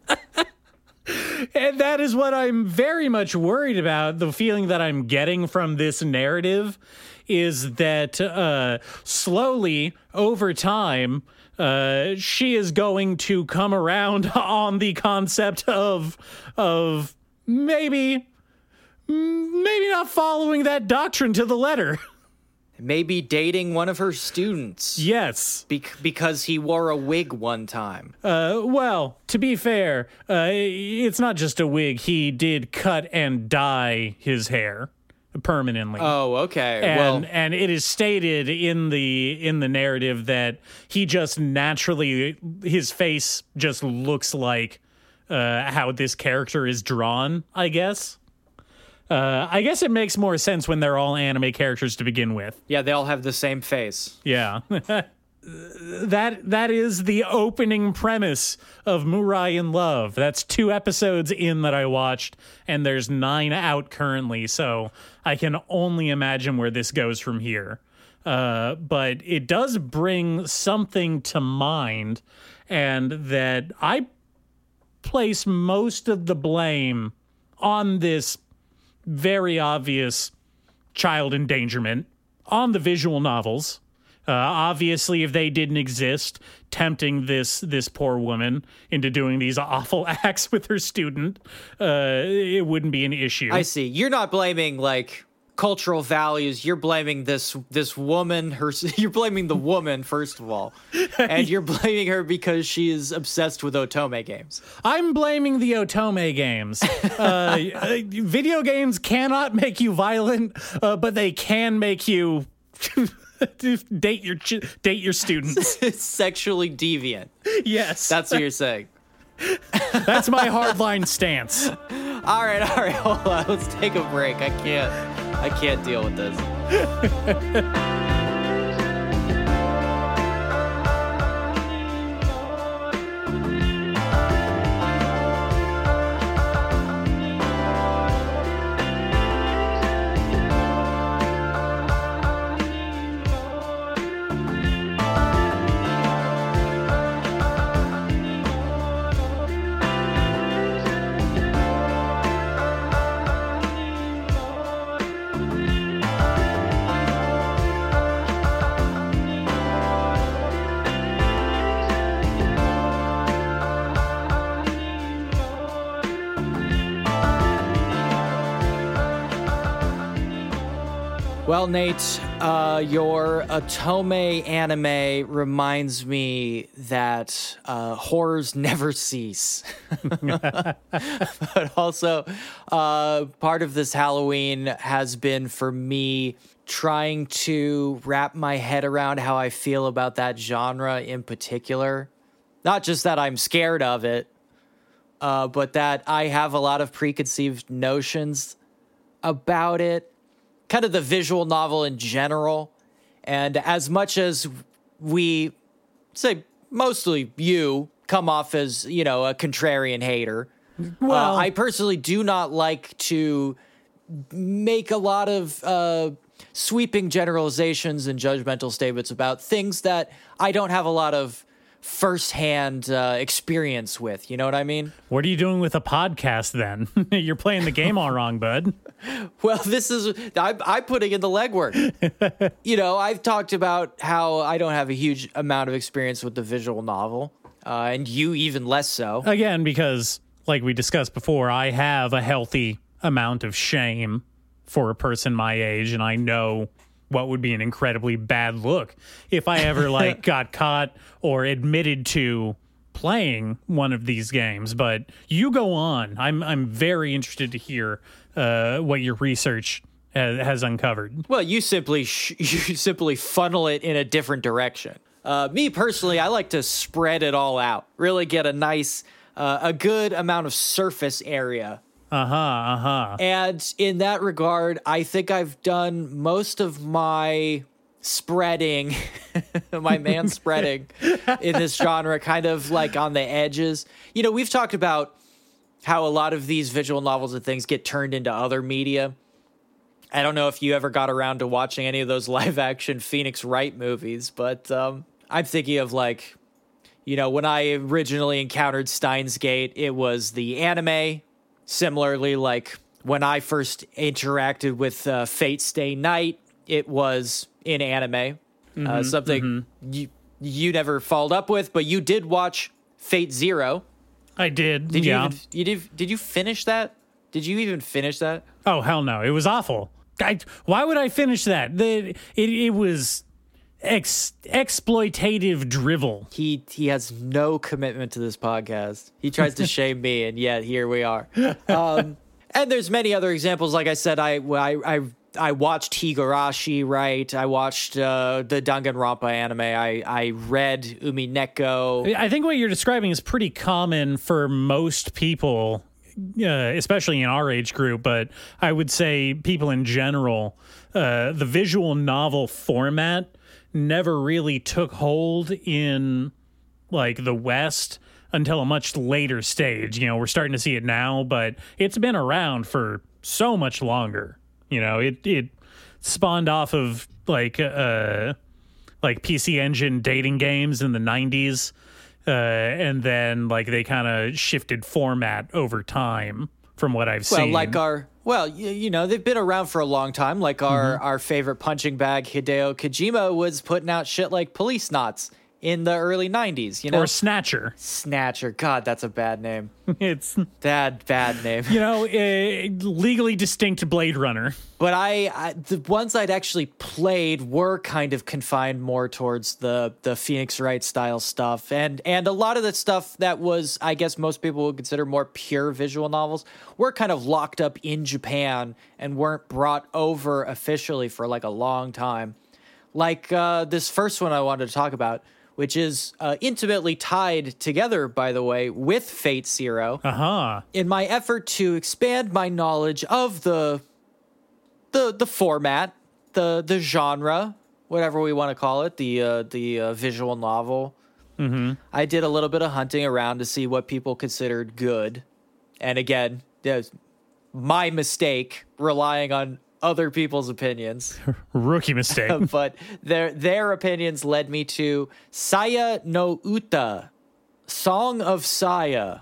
And that is what I'm very much worried about. The feeling that I'm getting from this narrative is that slowly, over time, she is going to come around on the concept of maybe not following that doctrine to the letter. Maybe dating one of her students. Yes. Because he wore a wig one time. Well, to be fair, it's not just a wig. He did cut and dye his hair permanently. Oh, okay. And it is stated in the narrative that he just naturally, his face just looks like how this character is drawn, I guess. I guess it makes more sense when they're all anime characters to begin with. Yeah, they all have the same face. Yeah. That is the opening premise of Murai in Love. That's 2 episodes in that I watched, and there's 9 out currently, so I can only imagine where this goes from here. But it does bring something to mind, and that I place most of the blame on this very obvious child endangerment on the visual novels. Obviously, if they didn't exist, tempting this poor woman into doing these awful acts with her student, it wouldn't be an issue. I see. You're not blaming cultural values. You're blaming this woman. You're blaming the woman first of all, and you're blaming her because she is obsessed with Otome games. I'm blaming the Otome games. Video games cannot make you violent, but they can make you date your students. Sexually deviant. Yes, that's what you're saying. That's my hardline stance. All right, hold on. Let's take a break. I can't deal with this. Well, Nate, your Otome anime reminds me that horrors never cease. But also, part of this Halloween has been for me trying to wrap my head around how I feel about that genre in particular. Not just that I'm scared of it, but that I have a lot of preconceived notions about it. kind of the visual novel in general. And as much as we say mostly you come off as, you know, a contrarian hater, Well, I personally do not like to make a lot of sweeping generalizations and judgmental statements about things that I don't have a lot of firsthand experience with. You know what I mean? what are you doing with a podcast then? You're playing the game all wrong, bud. Well, I'm putting in the legwork. You know, I've talked about how I don't have a huge amount of experience with the visual novel, and you even less so. Again, because like we discussed before, I have a healthy amount of shame for a person my age, and I know what would be an incredibly bad look if I ever like got caught or admitted to playing one of these games. But you go on. I'm very interested to hear what your research has uncovered. Well, you simply funnel it in a different direction. Me personally, I like to spread it all out. Really get a nice, a good amount of surface area. And in that regard, I think I've done most of my spreading, my man spreading in this genre, kind of like on the edges. You know, we've talked about how a lot of these visual novels and things get turned into other media. I don't know if you ever got around to watching any of those live action Phoenix Wright movies, but I'm thinking of like, you know, when I originally encountered Steins Gate, it was the anime. Similarly, like when I first interacted with Fate Stay Night, it was in anime. Something you never followed up with, but you did watch Fate Zero. I did. Did yeah. Did you finish that? Did you even finish that? Oh, hell no. It was awful. Why would I finish that? It was exploitative drivel. He has no commitment to this podcast. He tries to shame me, and yet here we are. And there's many other examples. Like I said, I watched Higurashi, right? I watched the Danganronpa anime. I read Umineko. I think what you're describing is pretty common for most people, especially in our age group, but I would say people in general. The visual novel format never really took hold in like the West until a much later stage. You know, we're starting to see it now, but it's been around for so much longer. You know, it spawned off of like PC Engine dating games in the 90s. And then like they kind of shifted format over time from what I've seen. You know, they've been around for a long time. Like our favorite punching bag, Hideo Kojima, was putting out shit like Police Knots in the early 90s, you know? Or Snatcher. Snatcher. God, that's a bad name. It's bad name. You know, legally distinct Blade Runner. But the ones I'd actually played were kind of confined more towards the Phoenix Wright style stuff. And a lot of the stuff that was, I guess most people would consider more pure visual novels, were kind of locked up in Japan and weren't brought over officially for like a long time. Like this first one I wanted to talk about, which is intimately tied together, by the way, with Fate Zero. In my effort to expand my knowledge of the format, the genre, whatever we want to call it, the visual novel. I did a little bit of hunting around to see what people considered good. And again, there's my mistake relying on other people's opinions. Rookie mistake. But their opinions led me to Saya no Uta, Song of Saya.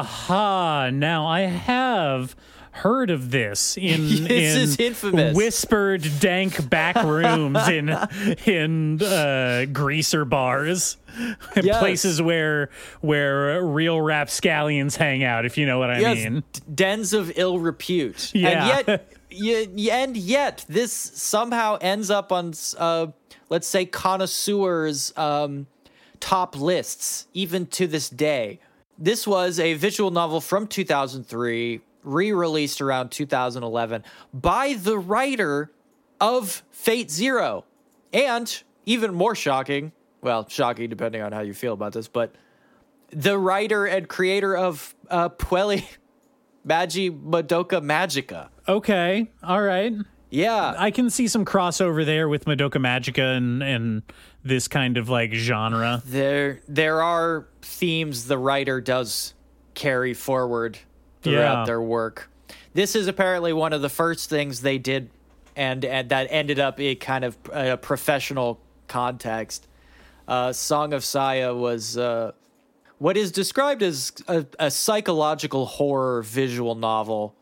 Now I have heard of this in is infamous. Whispered dank back rooms in greaser bars, yes. Places where real rapscallions hang out, if you know what I mean. Dens of ill repute. Yeah. And yet this somehow ends up on let's say connoisseurs top lists even to this day. This was a visual novel from 2003, re-released around 2011 by the writer of Fate Zero, and even more shocking depending on how you feel about this, but the writer and creator of Puelli Magi Madoka Magica. Okay, all right. Yeah. I can see some crossover there with Madoka Magica and this kind of like genre. There are themes the writer does carry forward throughout their work. This is apparently one of the first things they did, and that ended up in kind of a professional context. Song of Saya was what is described as a psychological horror visual novel.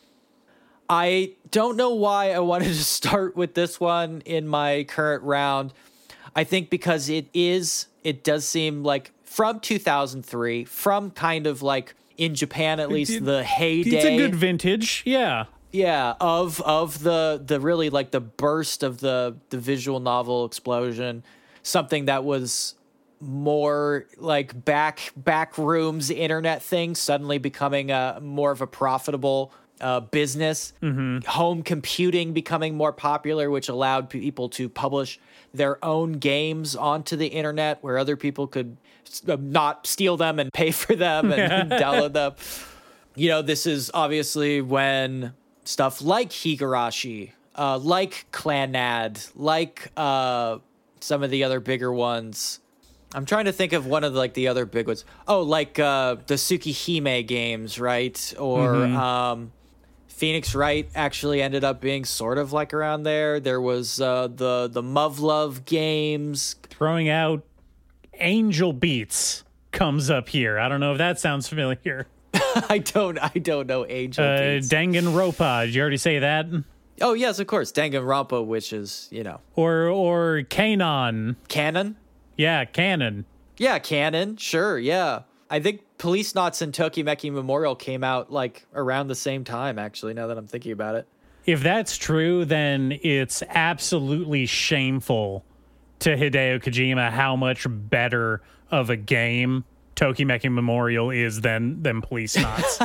I don't know why I wanted to start with this one in my current round. I think because it does seem like from 2003, from kind of like in Japan at least the heyday. It's a good vintage, yeah. Yeah, of the really like the burst of the visual novel explosion, something that was more like back rooms internet thing suddenly becoming more of a profitable business. Home computing becoming more popular, which allowed people to publish their own games onto the internet where other people could not steal them and pay for them and download them. You know, this is obviously when stuff like Higurashi, like Clannad, like some of the other bigger ones. I'm trying to think of one of like the other big ones. Oh, like the Tsukihime games, right? Or Phoenix Wright actually ended up being sort of like around there. There was the Muv-Luv games. Throwing out Angel Beats comes up here. I don't know if that sounds familiar. I don't know Angel Beats. Danganronpa, did you already say that? Oh, yes, of course. Danganronpa, which is, you know. Or Kanon. Canon? Yeah, Canon. Yeah, Canon. Sure, yeah. I think Police Knots and Tokimeki Memorial came out like around the same time, actually, now that I'm thinking about it. If that's true, then it's absolutely shameful to Hideo Kojima how much better of a game Tokimeki Memorial is than Police Knots.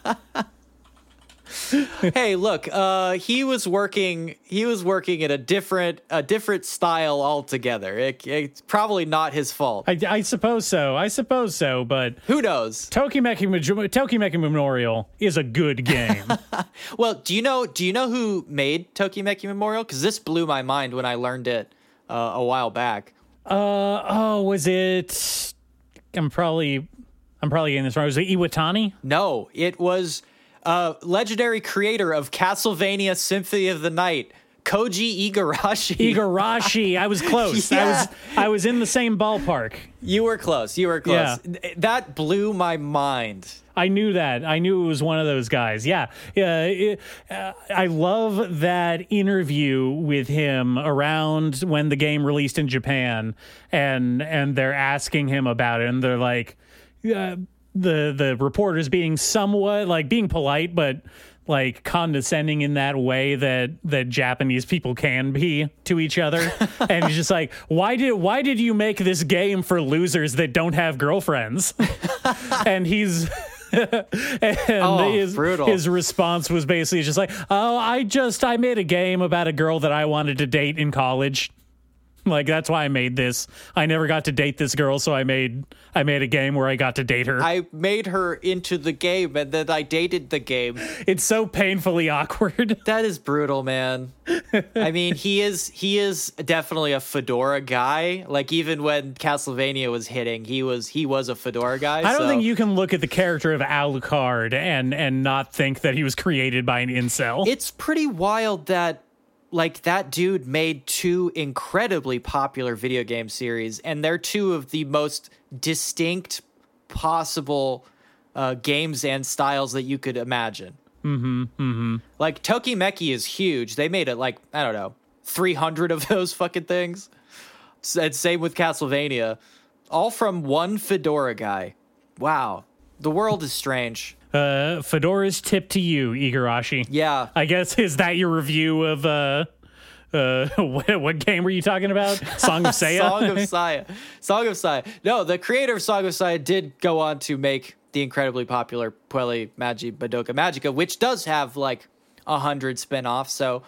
Hey, look, he was working at a different style altogether. It's probably not his fault. I suppose so, but who knows? Tokimeki Memorial is a good game. Well, do you know who made Tokimeki Memorial? Because this blew my mind when I learned it a while back. Was it? I'm probably getting this wrong. Was it Iwatani? No, it was legendary creator of Castlevania Symphony of the Night, Koji Igarashi. Igarashi, I was close. Yeah. I was in the same ballpark. You were close. Yeah. That blew my mind. I knew that. I knew it was one of those guys. Yeah. I love that interview with him around when the game released in Japan, and they're asking him about it, and they're like, the reporters being somewhat like being polite, but like condescending in that way that Japanese people can be to each other. And he's just like, why did you make this game for losers that don't have girlfriends? And he's brutal. His response was basically just like, I made a game about a girl that I wanted to date in college. Like, that's why I made this. I never got to date this girl, so I made a game where I got to date her. I made her into the game, and then I dated the game. It's so painfully awkward. That is brutal, man. I mean, he is definitely a fedora guy. Like, even when Castlevania was hitting, he was a fedora guy. I don't think you can look at the character of Alucard and not think that he was created by an incel. It's pretty wild that, like, that dude made two incredibly popular video game series, and they're two of the most distinct possible games and styles that you could imagine. Like, Tokimeki is huge. They made it, like, I don't know, 300 of those fucking things. And same with Castlevania. All from one fedora guy. Wow. The world is strange. Fedora's tip to you, Igarashi. Yeah. I guess, is that your review of what game were you talking about? Song of Saya? Song of Saya. No, the creator of Song of Saya did go on to make the incredibly popular Puelli Magi Madoka Magica, which does have like 100 spin-offs. So,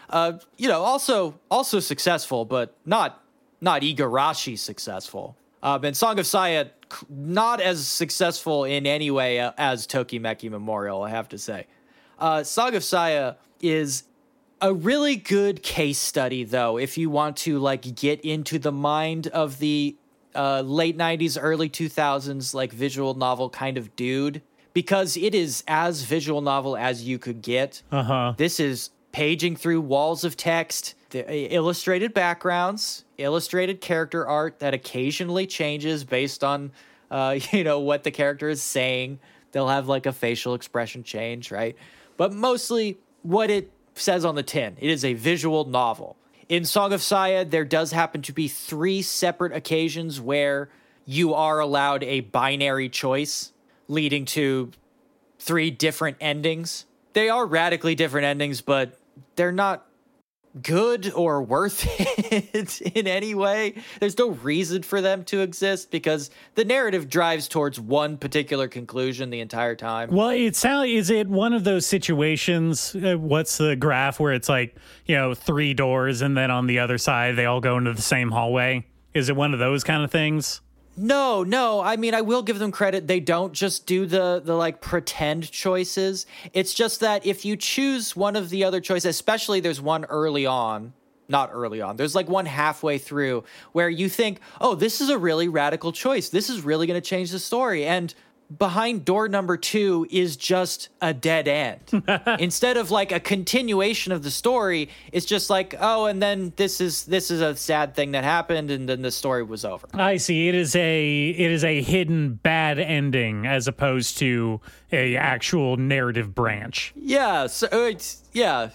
also successful, but not Igarashi successful. And Song of Saya, not as successful in any way as Tokimeki Memorial, I have to say. Song of Saya is A really good case study, though, if you want to like get into the mind of the late 90s, early 2000s, like visual novel kind of dude, because it is as visual novel as you could get. This is paging through walls of text, the illustrated backgrounds, illustrated character art that occasionally changes based on, what the character is saying. They'll have like a facial expression change, right? But mostly what it says on the tin. It is a visual novel. In Song of Saya, there does happen to be 3 separate occasions where you are allowed a binary choice, leading to 3 different endings. They are radically different endings, but they're not good or worth it in any way. There's no reason for them to exist because the narrative drives towards one particular conclusion the entire time. Well, is it one of those situations, what's the graph where it's like, 3 doors and then on the other side they all go into the same hallway? Is it one of those kind of things? No. I mean, I will give them credit. They don't just do the like pretend choices. It's just that if you choose one of the other choices, especially there's one not early on, there's like one halfway through where you think, oh, this is a really radical choice. This is really going to change the story. And behind door number 2 is just a dead end. Instead of like a continuation of the story, it's just like, oh, and then this is a sad thing that happened, and then the story was over. I see. It is a hidden bad ending as opposed to a actual narrative branch. Yeah, so it's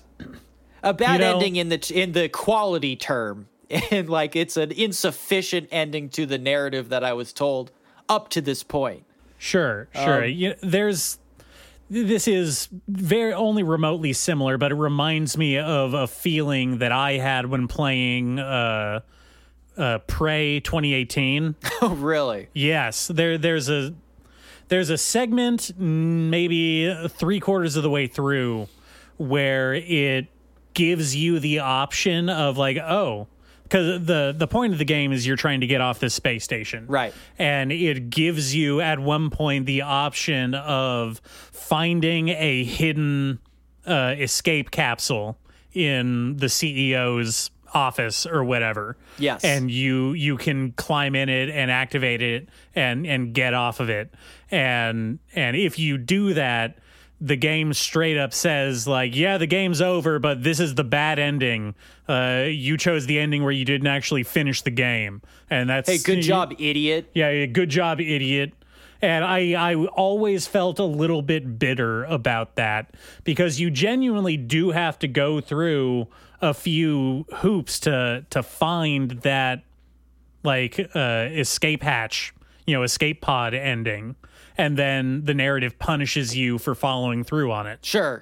a bad ending in the quality term, and like it's an insufficient ending to the narrative that I was told up to this point. Sure. This is very only remotely similar, but it reminds me of a feeling that I had when playing Prey 2018. Oh, really? Yes. There's a segment maybe 3/4 of the way through where it gives you the option of like, oh, because the point of the game is you're trying to get off this space station. Right. And it gives you at one point the option of finding a hidden escape capsule in the CEO's office or whatever. Yes. And you can climb in it and activate it and get off of it. And if you do that, the game straight up says like, yeah, the game's over, but this is the bad ending. You chose the ending where you didn't actually finish the game. And that's... Hey, good job, idiot. Yeah, good job, idiot. And I always felt a little bit bitter about that because you genuinely do have to go through a few hoops to find that like escape hatch, escape pod ending. And then the narrative punishes you for following through on it. Sure.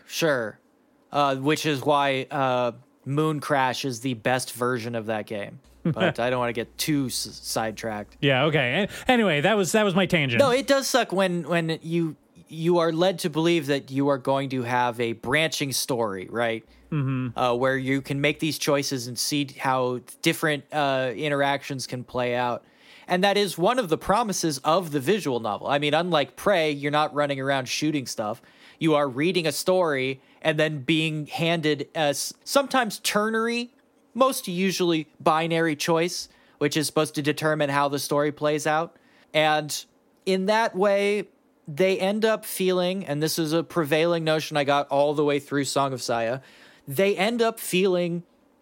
Which is why Moon Crash is the best version of that game. But I don't want to get too sidetracked. Yeah, okay. Anyway, that was my tangent. No, it does suck when you are led to believe that you are going to have a branching story, right? Mm-hmm. Where you can make these choices and see how different interactions can play out. And that is one of the promises of the visual novel. I mean, unlike Prey, you're not running around shooting stuff. You are reading a story and then being handed a sometimes ternary, most usually binary choice, which is supposed to determine how the story plays out. And in that way, they end up feeling, and this is a prevailing notion I got all the way through Song of Saya, they end up feeling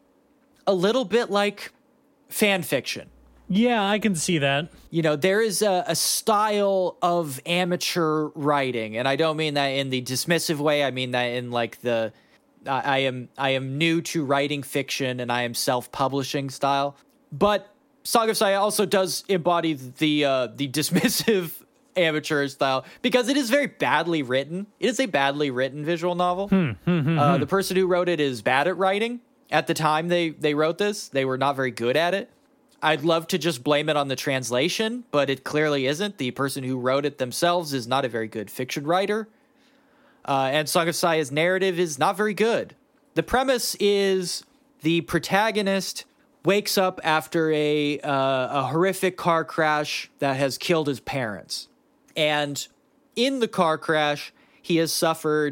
a little bit like fan fiction. Yeah, I can see that. There is a style of amateur writing, and I don't mean that in the dismissive way. I mean that in like I am new to writing fiction and I am self-publishing style. But Song of Saya also does embody the dismissive amateur style because it is very badly written. It is a badly written visual novel. The person who wrote it is bad at writing. At the time they wrote this, they were not very good at it. I'd love to just blame it on the translation, but it clearly isn't. The person who wrote it themselves is not a very good fiction writer. And Song of Saya's narrative is not very good. The premise is the protagonist wakes up after a horrific car crash that has killed his parents. And in the car crash, he has suffered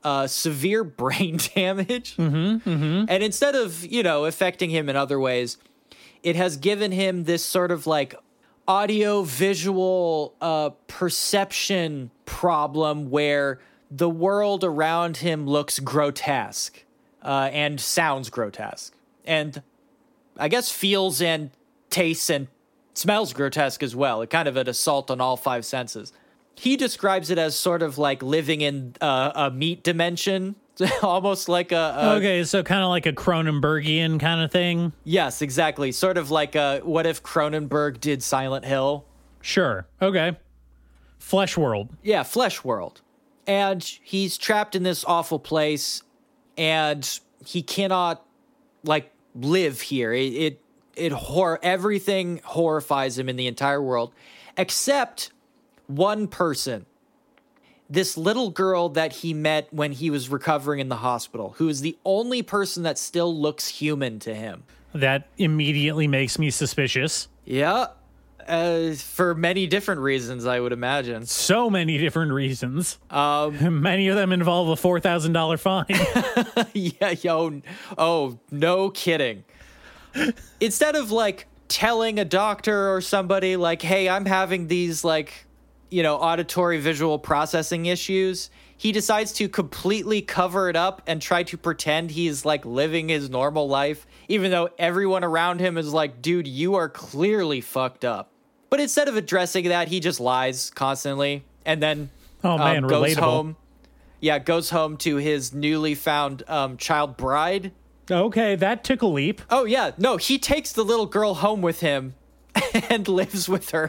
severe brain damage. And instead of, affecting him in other ways, it has given him this sort of like audio visual perception problem where the world around him looks grotesque and sounds grotesque. And I guess feels and tastes and smells grotesque as well. It kind of an assault on all five senses. He describes it as sort of like living in a meat dimension, almost like okay, so kind of like a Cronenbergian kind of thing. Yes, exactly. Sort of like what if Cronenberg did Silent Hill? Sure. Okay. Flesh world. Yeah, Flesh world. And he's trapped in this awful place, and he cannot like live here. Everything horrifies him in the entire world, except one person. This little girl that he met when he was recovering in the hospital, who is the only person that still looks human to him. That immediately makes me suspicious. Yeah. For many different reasons, I would imagine. So many different reasons. Many of them involve a $4,000 fine. Yeah, oh, no kidding. Instead of like telling a doctor or somebody like, hey, I'm having these like, auditory visual processing issues, he decides to completely cover it up and try to pretend he's like living his normal life, even though everyone around him is like, dude, you are clearly fucked up. But instead of addressing that, he just lies constantly and then goes relatable. home. Yeah, goes home to his newly found child bride. Okay, that took a leap. Oh, yeah. No, he takes the little girl home with him and lives with her.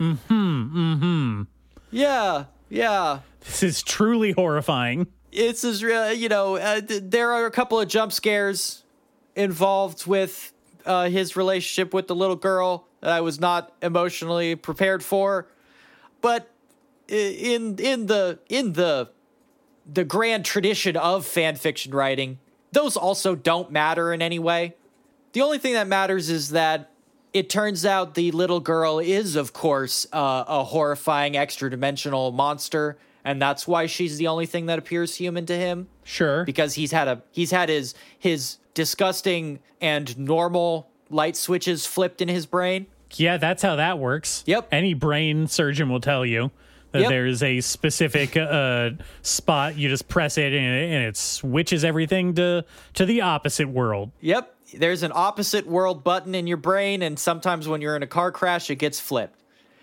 Yeah. This is truly horrifying. It's as real, there are a couple of jump scares involved with his relationship with the little girl that I was not emotionally prepared for. But in the grand tradition of fan fiction writing, those also don't matter in any way. The only thing that matters is that it turns out the little girl is, of course, a horrifying extra-dimensional monster, and that's why she's the only thing that appears human to him. Sure. Because he's had his disgusting and normal light switches flipped in his brain. Yeah, that's how that works. Yep. Any brain surgeon will tell you that there's a specific spot. You just press it, and it switches everything to the opposite world. Yep. There's an opposite world button in your brain, and sometimes when you're in a car crash, it gets flipped.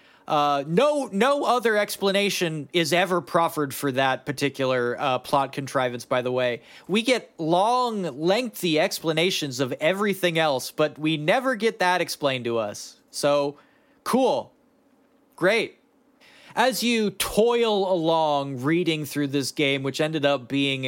No other explanation is ever proffered for that particular plot contrivance, by the way. We get long, lengthy explanations of everything else, but we never get that explained to us. So, cool. Great. As you toil along reading through this game, which ended up being,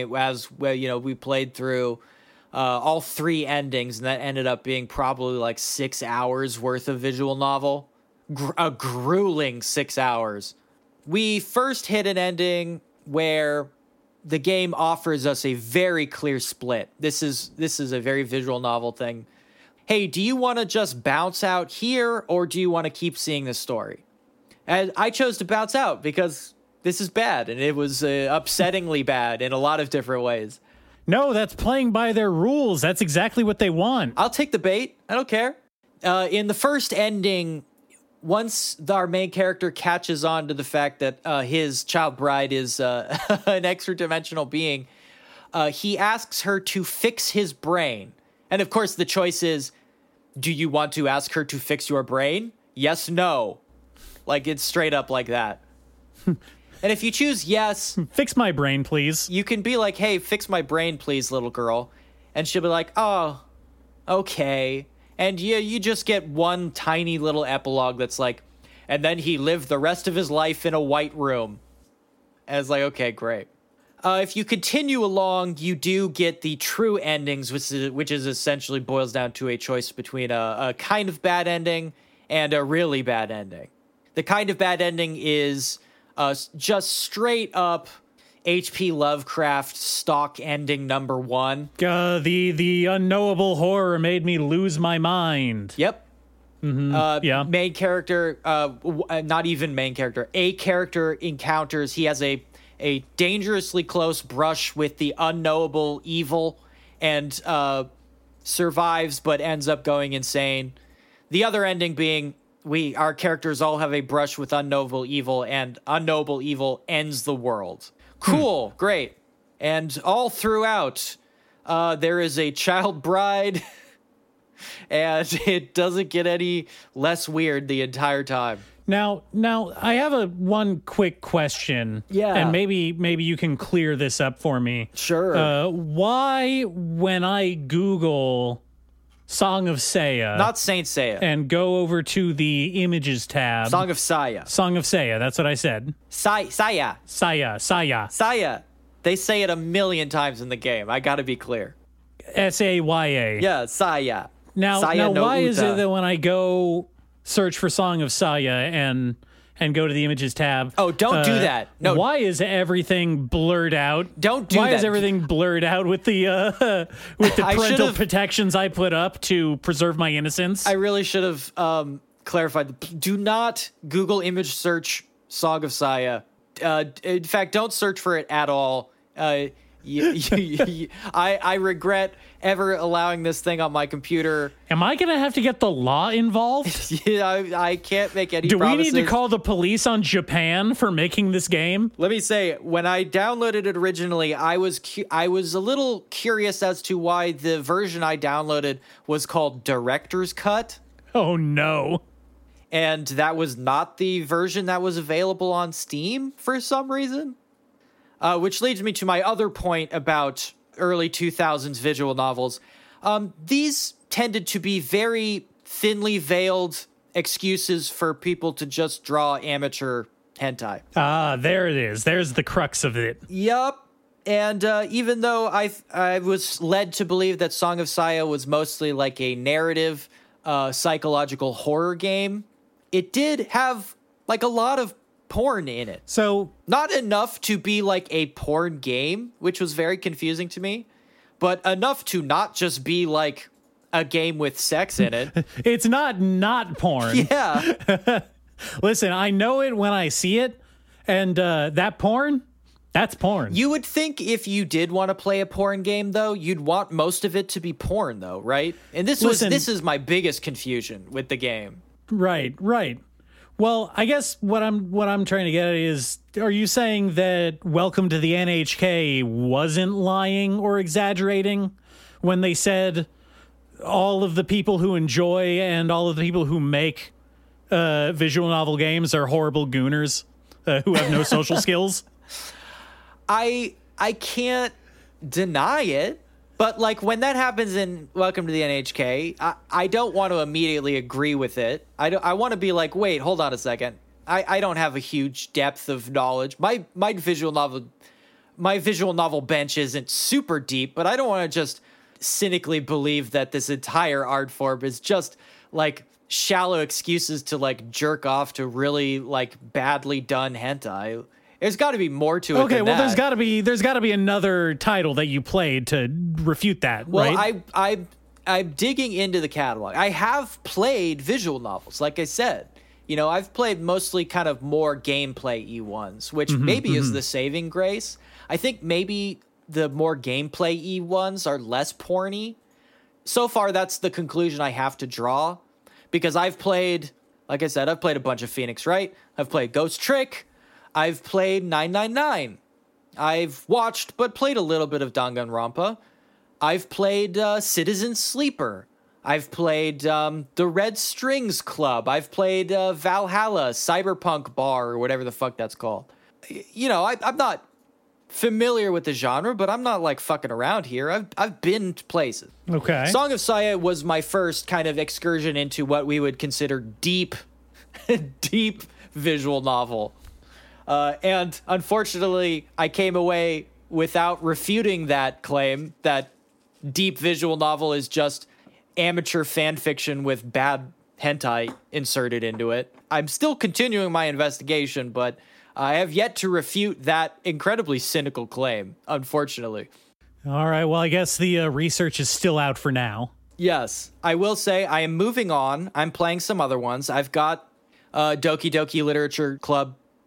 we played through all three endings, and that ended up being probably like 6 hours worth of visual novel. A grueling 6 hours. We first hit an ending where the game offers us a very clear split. This is a very visual novel thing. Hey, do you want to just bounce out here, or do you want to keep seeing the story? And I chose to bounce out because this is bad, and it was upsettingly bad in a lot of different ways. No, that's playing by their rules. That's exactly what they want. I'll take the bait. I don't care. In the first ending, once our main character catches on to the fact that his child bride is an extra-dimensional being, he asks her to fix his brain. And of course, the choice is, do you want to ask her to fix your brain? Yes, no. Like, it's straight up like that. And if you choose yes... Fix my brain, please. You can be like, hey, fix my brain, please, little girl. And she'll be like, oh, okay. And you just get one tiny little epilogue that's like, and then he lived the rest of his life in a white room. And it's like, okay, great. If you continue along, you do get the true endings, which is essentially boils down to a choice between a kind of bad ending and a really bad ending. The kind of bad ending is just straight up H.P. Lovecraft stock ending number 1. The unknowable horror made me lose my mind. Yep. Yeah. Main character, not even main character, a character encounters, he has a a dangerously close brush with the unknowable evil and survives but ends up going insane. The other ending being our characters all have a brush with unknowable evil, and unknowable evil ends the world. Cool, great. And all throughout, there is a child bride, and it doesn't get any less weird the entire time. Now, I have one quick question. Yeah. And maybe you can clear this up for me. Sure. Why, when I Google Song of Saya, Not Saint Seiya. and go over to the images tab, Song of Saya. Song of Saya, that's what I said. Saya. Saya. They say it a million times in the game. I gotta be clear. Saya. Yeah, Saya. Now, Saya no why is Uta. it that when I go search for Song of Saya and go to the images tab? Oh, don't do that. No. Why is everything blurred out? Don't do Why that. is everything blurred out with the I parental should've- protections I put up to preserve my innocence? I really should have clarified. Do not Google image search Song of Saya. In fact, don't search for it at all. I regret ever allowing this thing on my computer. Am I going to have to get the law involved? I can't make any Do we promises. need to call the police on Japan for making this game? Let me say, when I downloaded it originally, I was a little curious as to why the version I downloaded was called Director's Cut. Oh, no. And that was not the version that was available on Steam for some reason. Which leads me to my other point about early 2000s visual novels. These tended to be very thinly veiled excuses for people to just draw amateur hentai. Ah, there it is. There's the crux of it. Yup. And even though I was led to believe that Song of Saya was mostly like a narrative psychological horror game, it did have like a lot of porn in it. So, Not enough to be like a porn game, which was very confusing to me, but enough to not just be like a game with sex in it. it's not porn. Yeah. Listen, I know it when I see it, and that porn, that's porn. You would think if you did want to play a porn game, though, you'd want most of it to be porn, though, right? And this is my biggest confusion with the game. Right. Well, I guess what I'm trying to get at is, are you saying that Welcome to the NHK wasn't lying or exaggerating when they said all of the people who enjoy and all of the people who make visual novel games are horrible gooners who have no social skills? I can't deny it, but like when that happens in Welcome to the NHK, I don't want to immediately agree with it. I want to be like, wait, hold on a second. I don't have a huge depth of knowledge. My visual novel bench isn't super deep, but I don't want to just cynically believe that this entire art form is just like shallow excuses to like jerk off to really like badly done hentai. There's got to be more to it. Okay, than well, that. there's got to be another title that you played to refute that, Well, right? I'm digging into the catalog. I have played visual novels, like I said. You know, I've played mostly kind of more gameplay-y ones, which maybe is the saving grace. I think maybe the more gameplay-y ones are less porny. So far, that's the conclusion I have to draw. Because I've played, like I said, I've played a bunch of Phoenix Wright. I've played Ghost Trick. I've played 999. I've watched but played a little bit of Danganronpa. I've played Citizen Sleeper. I've played the Red Strings Club. I've played Valhalla, Cyberpunk Bar, or whatever the fuck that's called. You know, I'm not familiar with the genre, but I'm not like fucking around here. I've been to places. Okay. Song of Saya was my first kind of excursion into what we would consider deep, deep visual novel. And unfortunately, I came away without refuting that claim that deep visual novel is just amateur fan fiction with bad hentai inserted into it. I'm still continuing my investigation, but I have yet to refute that incredibly cynical claim, unfortunately. All right, well, I guess the research is still out for now. Yes, I will say I am moving on. I'm playing some other ones. I've got Doki Doki Literature Club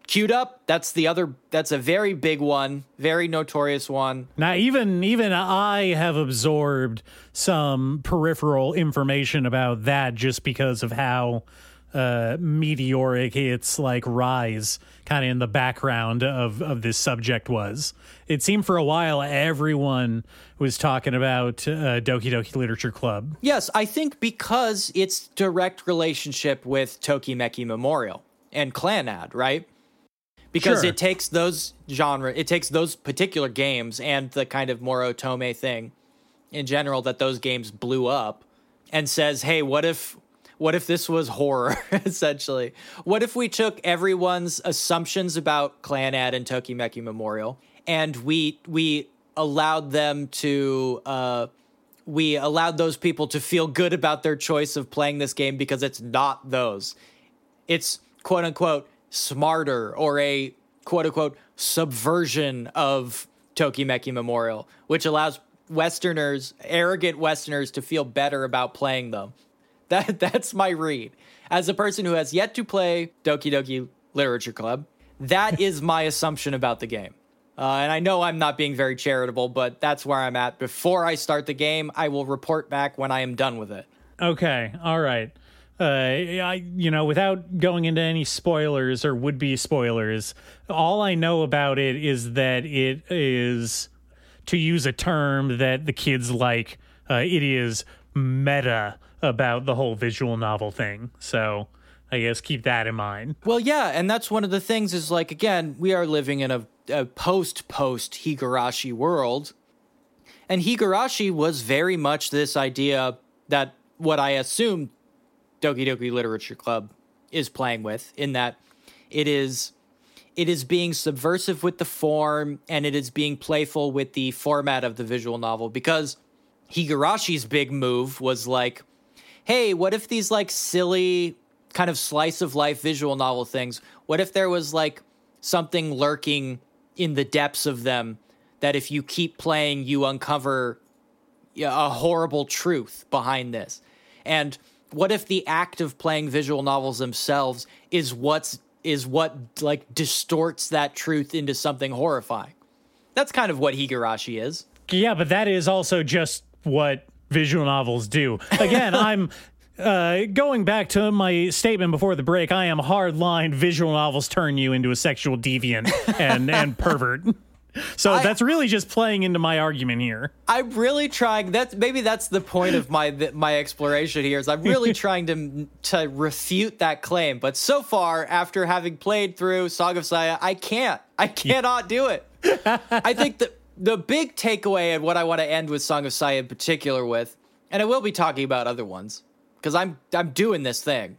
Queued Up, that's a very big one, very notorious one. Now, even I have absorbed some peripheral information about that just because of how meteoric its like rise kind of in the background of this subject was. It seemed for a while everyone was talking about Doki Doki Literature Club. Yes, I think because its direct relationship with Tokimeki Memorial and Clannad, right? Because Sure. it takes those particular games and the kind of more otome thing in general that those games blew up and says, hey, what if this was horror, essentially? What if we took everyone's assumptions about Clannad and Tokimeki Memorial and we allowed them to we allowed those people to feel good about their choice of playing this game because it's not those. It's quote unquote smarter or a quote unquote subversion of Tokimeki Memorial, which allows arrogant Westerners to feel better about playing them. That's my read. As a person who has yet to play Doki Doki Literature Club, that is my assumption about the game. And I know I'm not being very charitable, but that's where I'm at. Before I start the game, I will report back when I am done with it. Okay, all right. Without going into any spoilers or would-be spoilers, all I know about it is that it is, to use a term that the kids like, it is meta about the whole visual novel thing. So I guess keep that in mind. Well, yeah, and that's one of the things is, like, again, we are living in a post Higurashi world. And Higurashi was very much this idea that what I assume Doki Doki Literature Club is playing with, in that it is being subversive with the form and it is being playful with the format of the visual novel, because Higurashi's big move was like, hey, what if these like silly kind of slice of life visual novel things, what if there was like something lurking in the depths of them that if you keep playing, you uncover a horrible truth behind this? And what if the act of playing visual novels themselves is what like distorts that truth into something horrifying? That's kind of what Higurashi is. Yeah, but that is also just what visual novels do. Again, I'm going back to my statement before the break. I am hardline. Visual novels turn you into a sexual deviant and pervert. So that's really just playing into my argument here. I'm really trying. Maybe that's the point of my exploration here. Is I'm really trying to refute that claim. But so far, after having played through Song of Saya, I cannot do it. I think that the big takeaway and what I want to end with Song of Saya in particular with, and I will be talking about other ones because I'm doing this thing.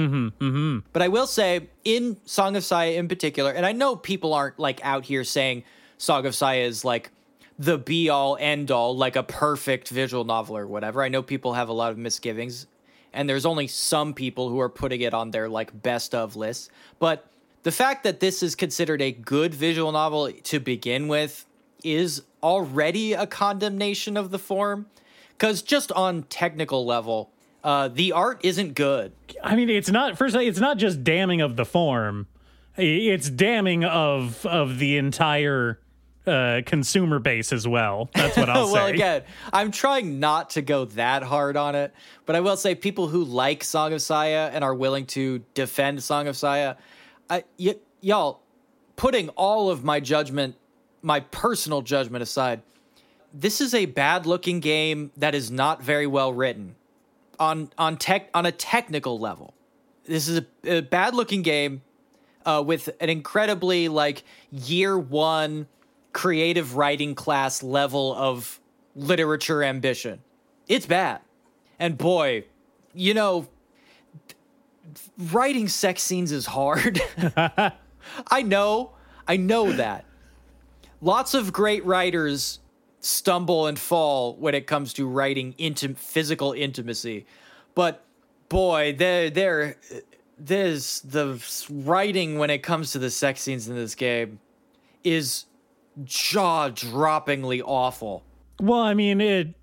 But I will say in Song of Saya in particular, and I know people aren't like out here saying Song of Saya is like the be all end all, like a perfect visual novel or whatever. I know people have a lot of misgivings, and there's only some people who are putting it on their like best of lists. But the fact that this is considered a good visual novel to begin with is already a condemnation of the form, because just on technical level, the art isn't good. I mean, it's not just damning of the form. It's damning of the entire consumer base as well. That's what I'll say. Well, again, I'm trying not to go that hard on it, but I will say people who like Song of Saya and are willing to defend Song of Saya, y'all, putting all of my judgment, my personal judgment aside, this is a bad-looking game that is not very well written on a technical level. This is a bad-looking game with an incredibly like year one creative writing class level of literature ambition. It's bad. And boy, writing sex scenes is hard. I know that. Lots of great writers stumble and fall when it comes to writing physical intimacy. But boy, there's the writing when it comes to the sex scenes in this game is jaw-droppingly awful. Well, I mean,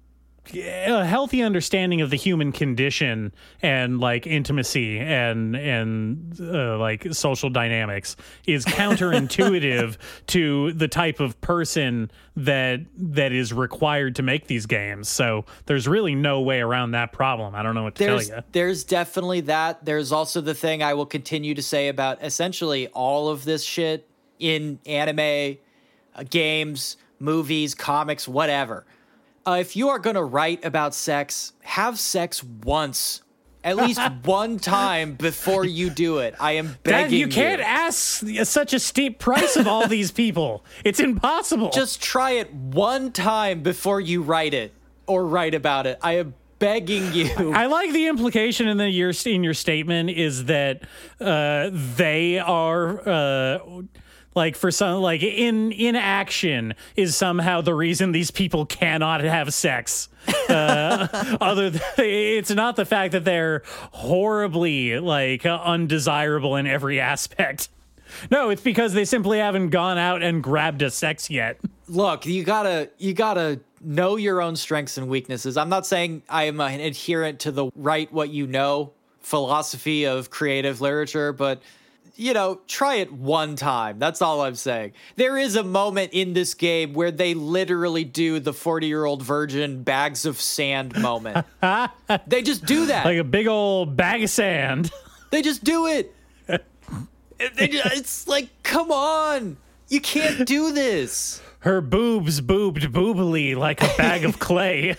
a healthy understanding of the human condition and like intimacy and like social dynamics is counterintuitive to the type of person that is required to make these games. So there's really no way around that problem. I don't know what to tell you. There's definitely that. There's also the thing I will continue to say about essentially all of this shit in anime, games, movies, comics, whatever. If you are going to write about sex, have sex once. At least one time before you do it. I am begging you. You can't ask such a steep price of all these people. It's impossible. Just try it one time before you write it or write about it. I am begging you. I like the implication in your statement is that they are... like for some, like inaction is somehow the reason these people cannot have sex. Other than, it's not the fact that they're horribly like undesirable in every aspect. No, it's because they simply haven't gone out and grabbed a sex yet. Look, you gotta know your own strengths and weaknesses. I'm not saying I am an adherent to the write what you know philosophy of creative literature, but try it one time. That's all I'm saying. There is a moment in this game where they literally do the 40-year-old virgin bags of sand moment. They just do that. Like a big old bag of sand. They just do it. It's like, come on. You can't do this. Her boobs boobed boobily like a bag of clay.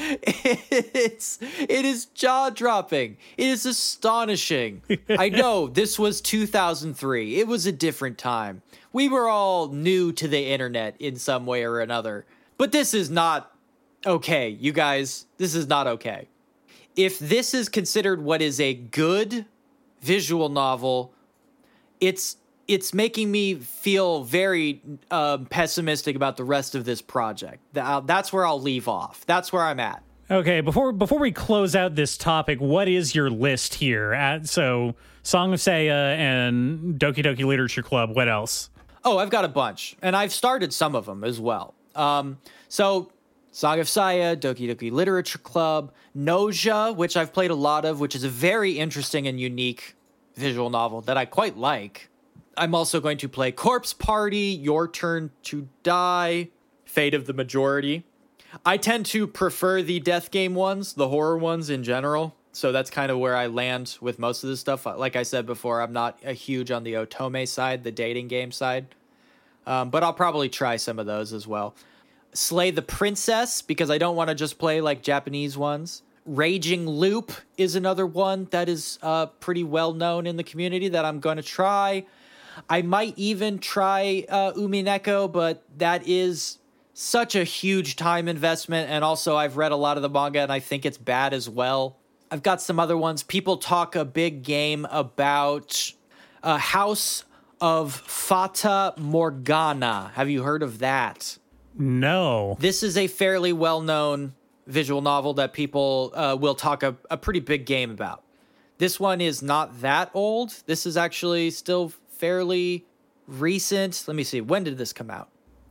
It is jaw-dropping. It is astonishing. I know this was 2003. It was a different time. We were all new to the internet in some way or another. But this is not okay, you guys. This is not okay. If this is considered what is a good visual novel, it's making me feel very pessimistic about the rest of this project. That's where I'll leave off. That's where I'm at. Okay, before we close out this topic, what is your list here? So, Song of Seiya and Doki Doki Literature Club, what else? Oh, I've got a bunch, and I've started some of them as well. So, Song of Seiya, Doki Doki Literature Club, Noja, which I've played a lot of, which is a very interesting and unique visual novel that I quite like. I'm also going to play Corpse Party, Your Turn to Die, Fate of the Majority. I tend to prefer the death game ones, the horror ones in general. So that's kind of where I land with most of this stuff. Like I said before, I'm not a huge on the Otome side, the dating game side. But I'll probably try some of those as well. Slay the Princess, because I don't want to just play like Japanese ones. Raging Loop is another one that is pretty well known in the community that I'm going to try. I might even try Umineko, but that is such a huge time investment. And also I've read a lot of the manga and I think it's bad as well. I've got some other ones. People talk a big game about House of Fata Morgana. Have you heard of that? No. This is a fairly well-known visual novel that people will talk a pretty big game about. This one is not that old. This is actually still fairly recent. Let me see. When did this come out?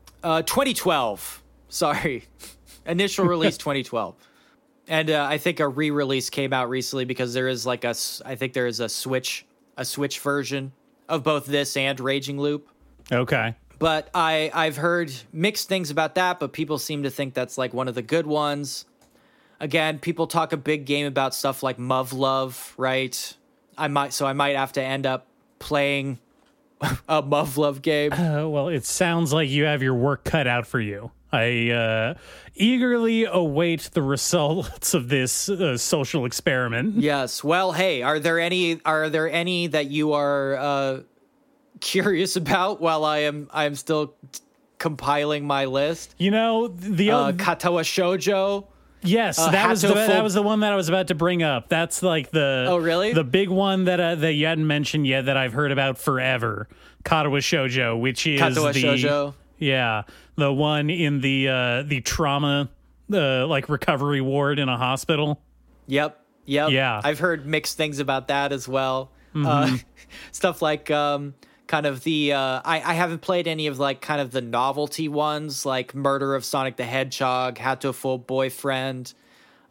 2012. Sorry. Initial release 2012. And I think a re-release came out recently because there is like I think there is a Switch version of both this and Raging Loop. Okay. But I've heard mixed things about that, but people seem to think that's like one of the good ones. Again, people talk a big game about stuff like Muv-Luv, right? I might have to end up playing a Muv-Luv game. Well, it sounds like you have your work cut out for you. I eagerly await the results of this social experiment. Yes. Well, hey, are there any that you are curious about while I am still compiling my list? The Katawa Shoujo. Yes, that was the one that I was about to bring up. That's like the big one that you hadn't mentioned yet that I've heard about forever. Katawa Shoujo, which is Shoujo. Yeah, the one in the trauma like recovery ward in a hospital. Yep. Yeah, I've heard mixed things about that as well. Mm-hmm. Stuff like kind of the I haven't played any of like kind of the novelty ones like Murder of Sonic the Hedgehog, Hatoful Boyfriend.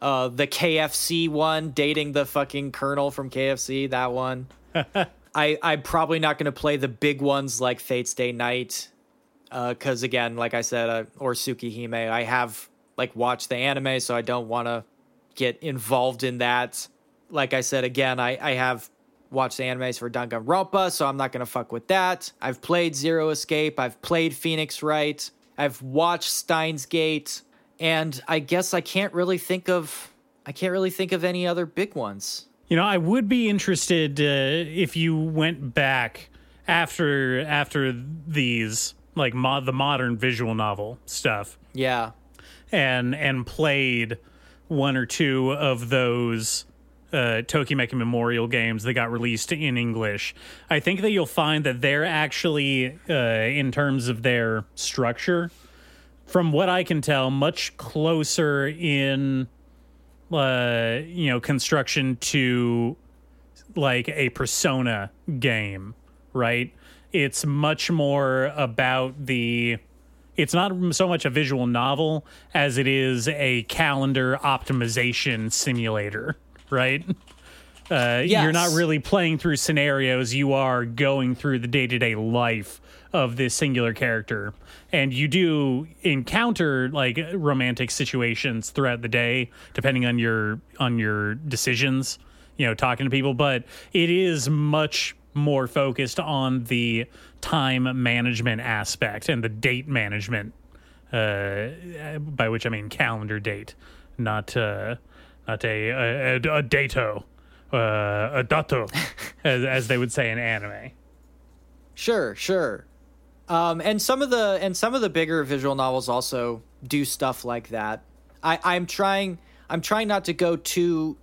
The KFC one, dating the fucking Colonel from KFC, that one. I'm probably not going to play the big ones like Fate's Day Night. Because again, like I said, or Tsukihime, I have like watched the anime, so I don't want to get involved in that. Like I said, again, I have watched the animes for Danganronpa, so I'm not going to fuck with that. I've played Zero Escape. I've played Phoenix Wright. I've watched Steins Gate. And I guess I can't really think of any other big ones. You know, I would be interested if you went back after these, like the modern visual novel stuff. Yeah. And played one or two of those Tokimeki Memorial games that got released in English. I think that you'll find that they're actually, in terms of their structure, from what I can tell, much closer in, construction to like a Persona game, right? It's much more about it's not so much a visual novel as it is a calendar optimization simulator, right? Yes. You're not really playing through scenarios. You are going through the day-to-day life of this singular character. And you do encounter like romantic situations throughout the day, depending on your decisions, talking to people. But it is much more focused on the time management aspect and the date management, by which I mean calendar date, not a dato, a dato, as they would say in anime. Sure. And some of the bigger visual novels also do stuff like that. I'm trying not to go too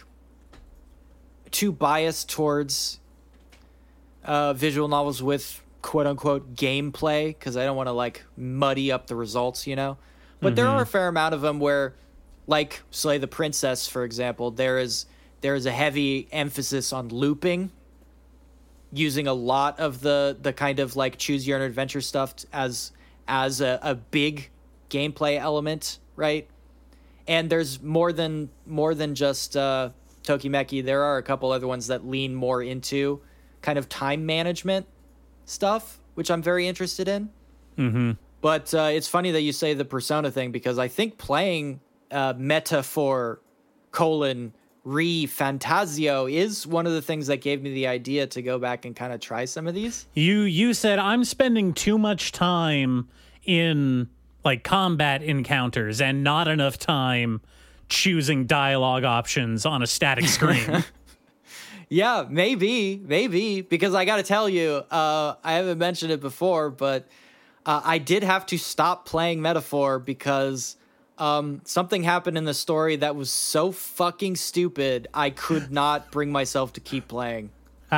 biased towards visual novels with quote unquote gameplay, because I don't want to like muddy up the results, But there are a fair amount of them where, like Slay the Princess, for example, there is a heavy emphasis on looping, using a lot of the kind of like choose your own adventure stuff as a big gameplay element, right? And there's more than just Tokimeki. There are a couple other ones that lean more into kind of time management stuff, which I'm very interested in. Mm-hmm. But it's funny that you say the Persona thing, because I think playing Metaphor : Re Fantasio is one of the things that gave me the idea to go back and kind of try some of these. You said I'm spending too much time in like combat encounters and not enough time choosing dialogue options on a static screen. Yeah, maybe, because I got to tell you, I haven't mentioned it before, but I did have to stop playing Metaphor because something happened in the story that was so fucking stupid, I could not bring myself to keep playing.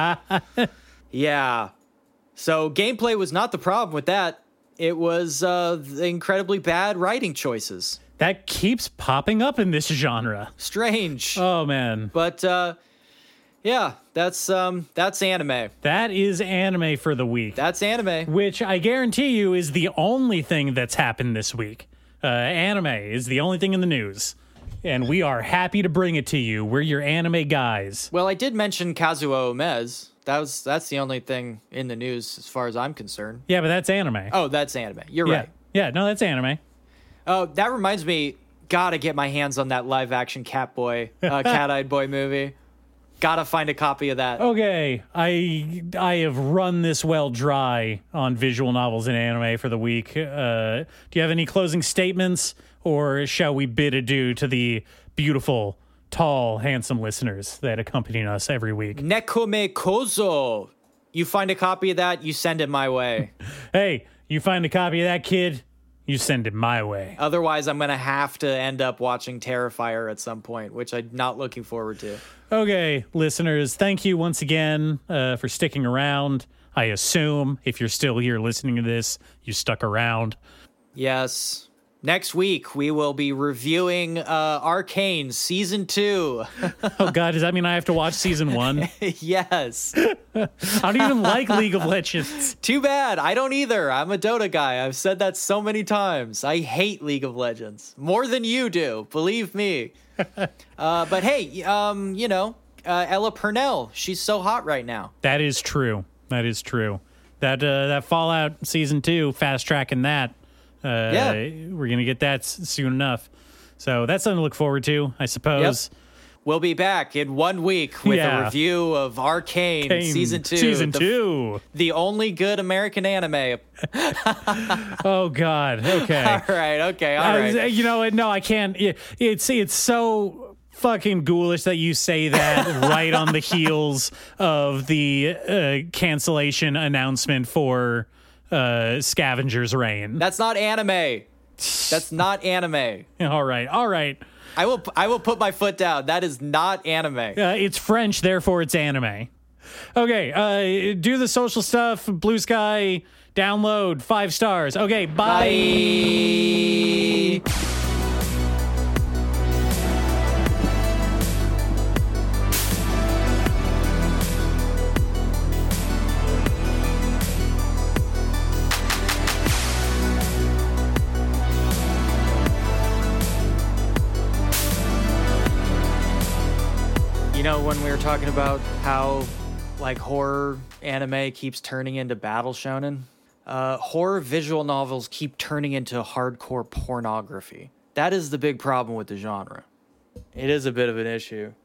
Yeah. So gameplay was not the problem with that. It was the incredibly bad writing choices. That keeps popping up in this genre. Strange. Oh, man. But yeah, that's anime. That is anime for the week. That's anime. Which I guarantee you is the only thing that's happened this week. Anime is the only thing in the news. And we are happy to bring it to you. We're your anime guys. Well, I did mention Kazuo Omez. That's the only thing in the news as far as I'm concerned. Yeah, but that's anime. Oh, that's anime. You're right. Yeah, no, that's anime. Oh, that reminds me. Gotta get my hands on that live-action Cat-Eyed Boy movie. Gotta find a copy of that. Okay, I have run this well dry on visual novels and anime for the week. Do you have any closing statements, or shall we bid adieu to the beautiful, tall, handsome listeners that accompany us every week? Nekome Kozo. You find a copy of that, you send it my way. Hey, you find a copy of that, kid, you send it my way. Otherwise, I'm going to have to end up watching Terrifier at some point, which I'm not looking forward to. Okay, listeners, thank you once again for sticking around. I assume if you're still here listening to this, you stuck around. Yes. Next week, we will be reviewing Arcane Season 2. Oh, God, does that mean I have to watch Season 1? Yes. I don't even like League of Legends. Too bad. I don't either. I'm a Dota guy. I've said that so many times. I hate League of Legends. More than you do. Believe me. But hey, Ella Purnell, she's so hot right now. That is true. That is true. That Fallout Season 2, fast-tracking that. We're going to get that soon enough. So that's something to look forward to, I suppose. Yep. We'll be back in 1 week with a review of Arcane Season 2. Season 2. The only good American anime. Oh, God. Okay. All right. You know what? No, I can't. It's so fucking ghoulish that you say that right on the heels of the cancellation announcement for Scavenger's Reign. That's not anime. That's not anime. All right. I will put my foot down. That is not anime. It's French, therefore it's anime. Okay, do the social stuff. Blue Sky, download 5 stars. Okay, bye. You know, when we were talking about how like horror anime keeps turning into battle shonen, horror visual novels keep turning into hardcore pornography. That is the big problem with the genre. It is a bit of an issue.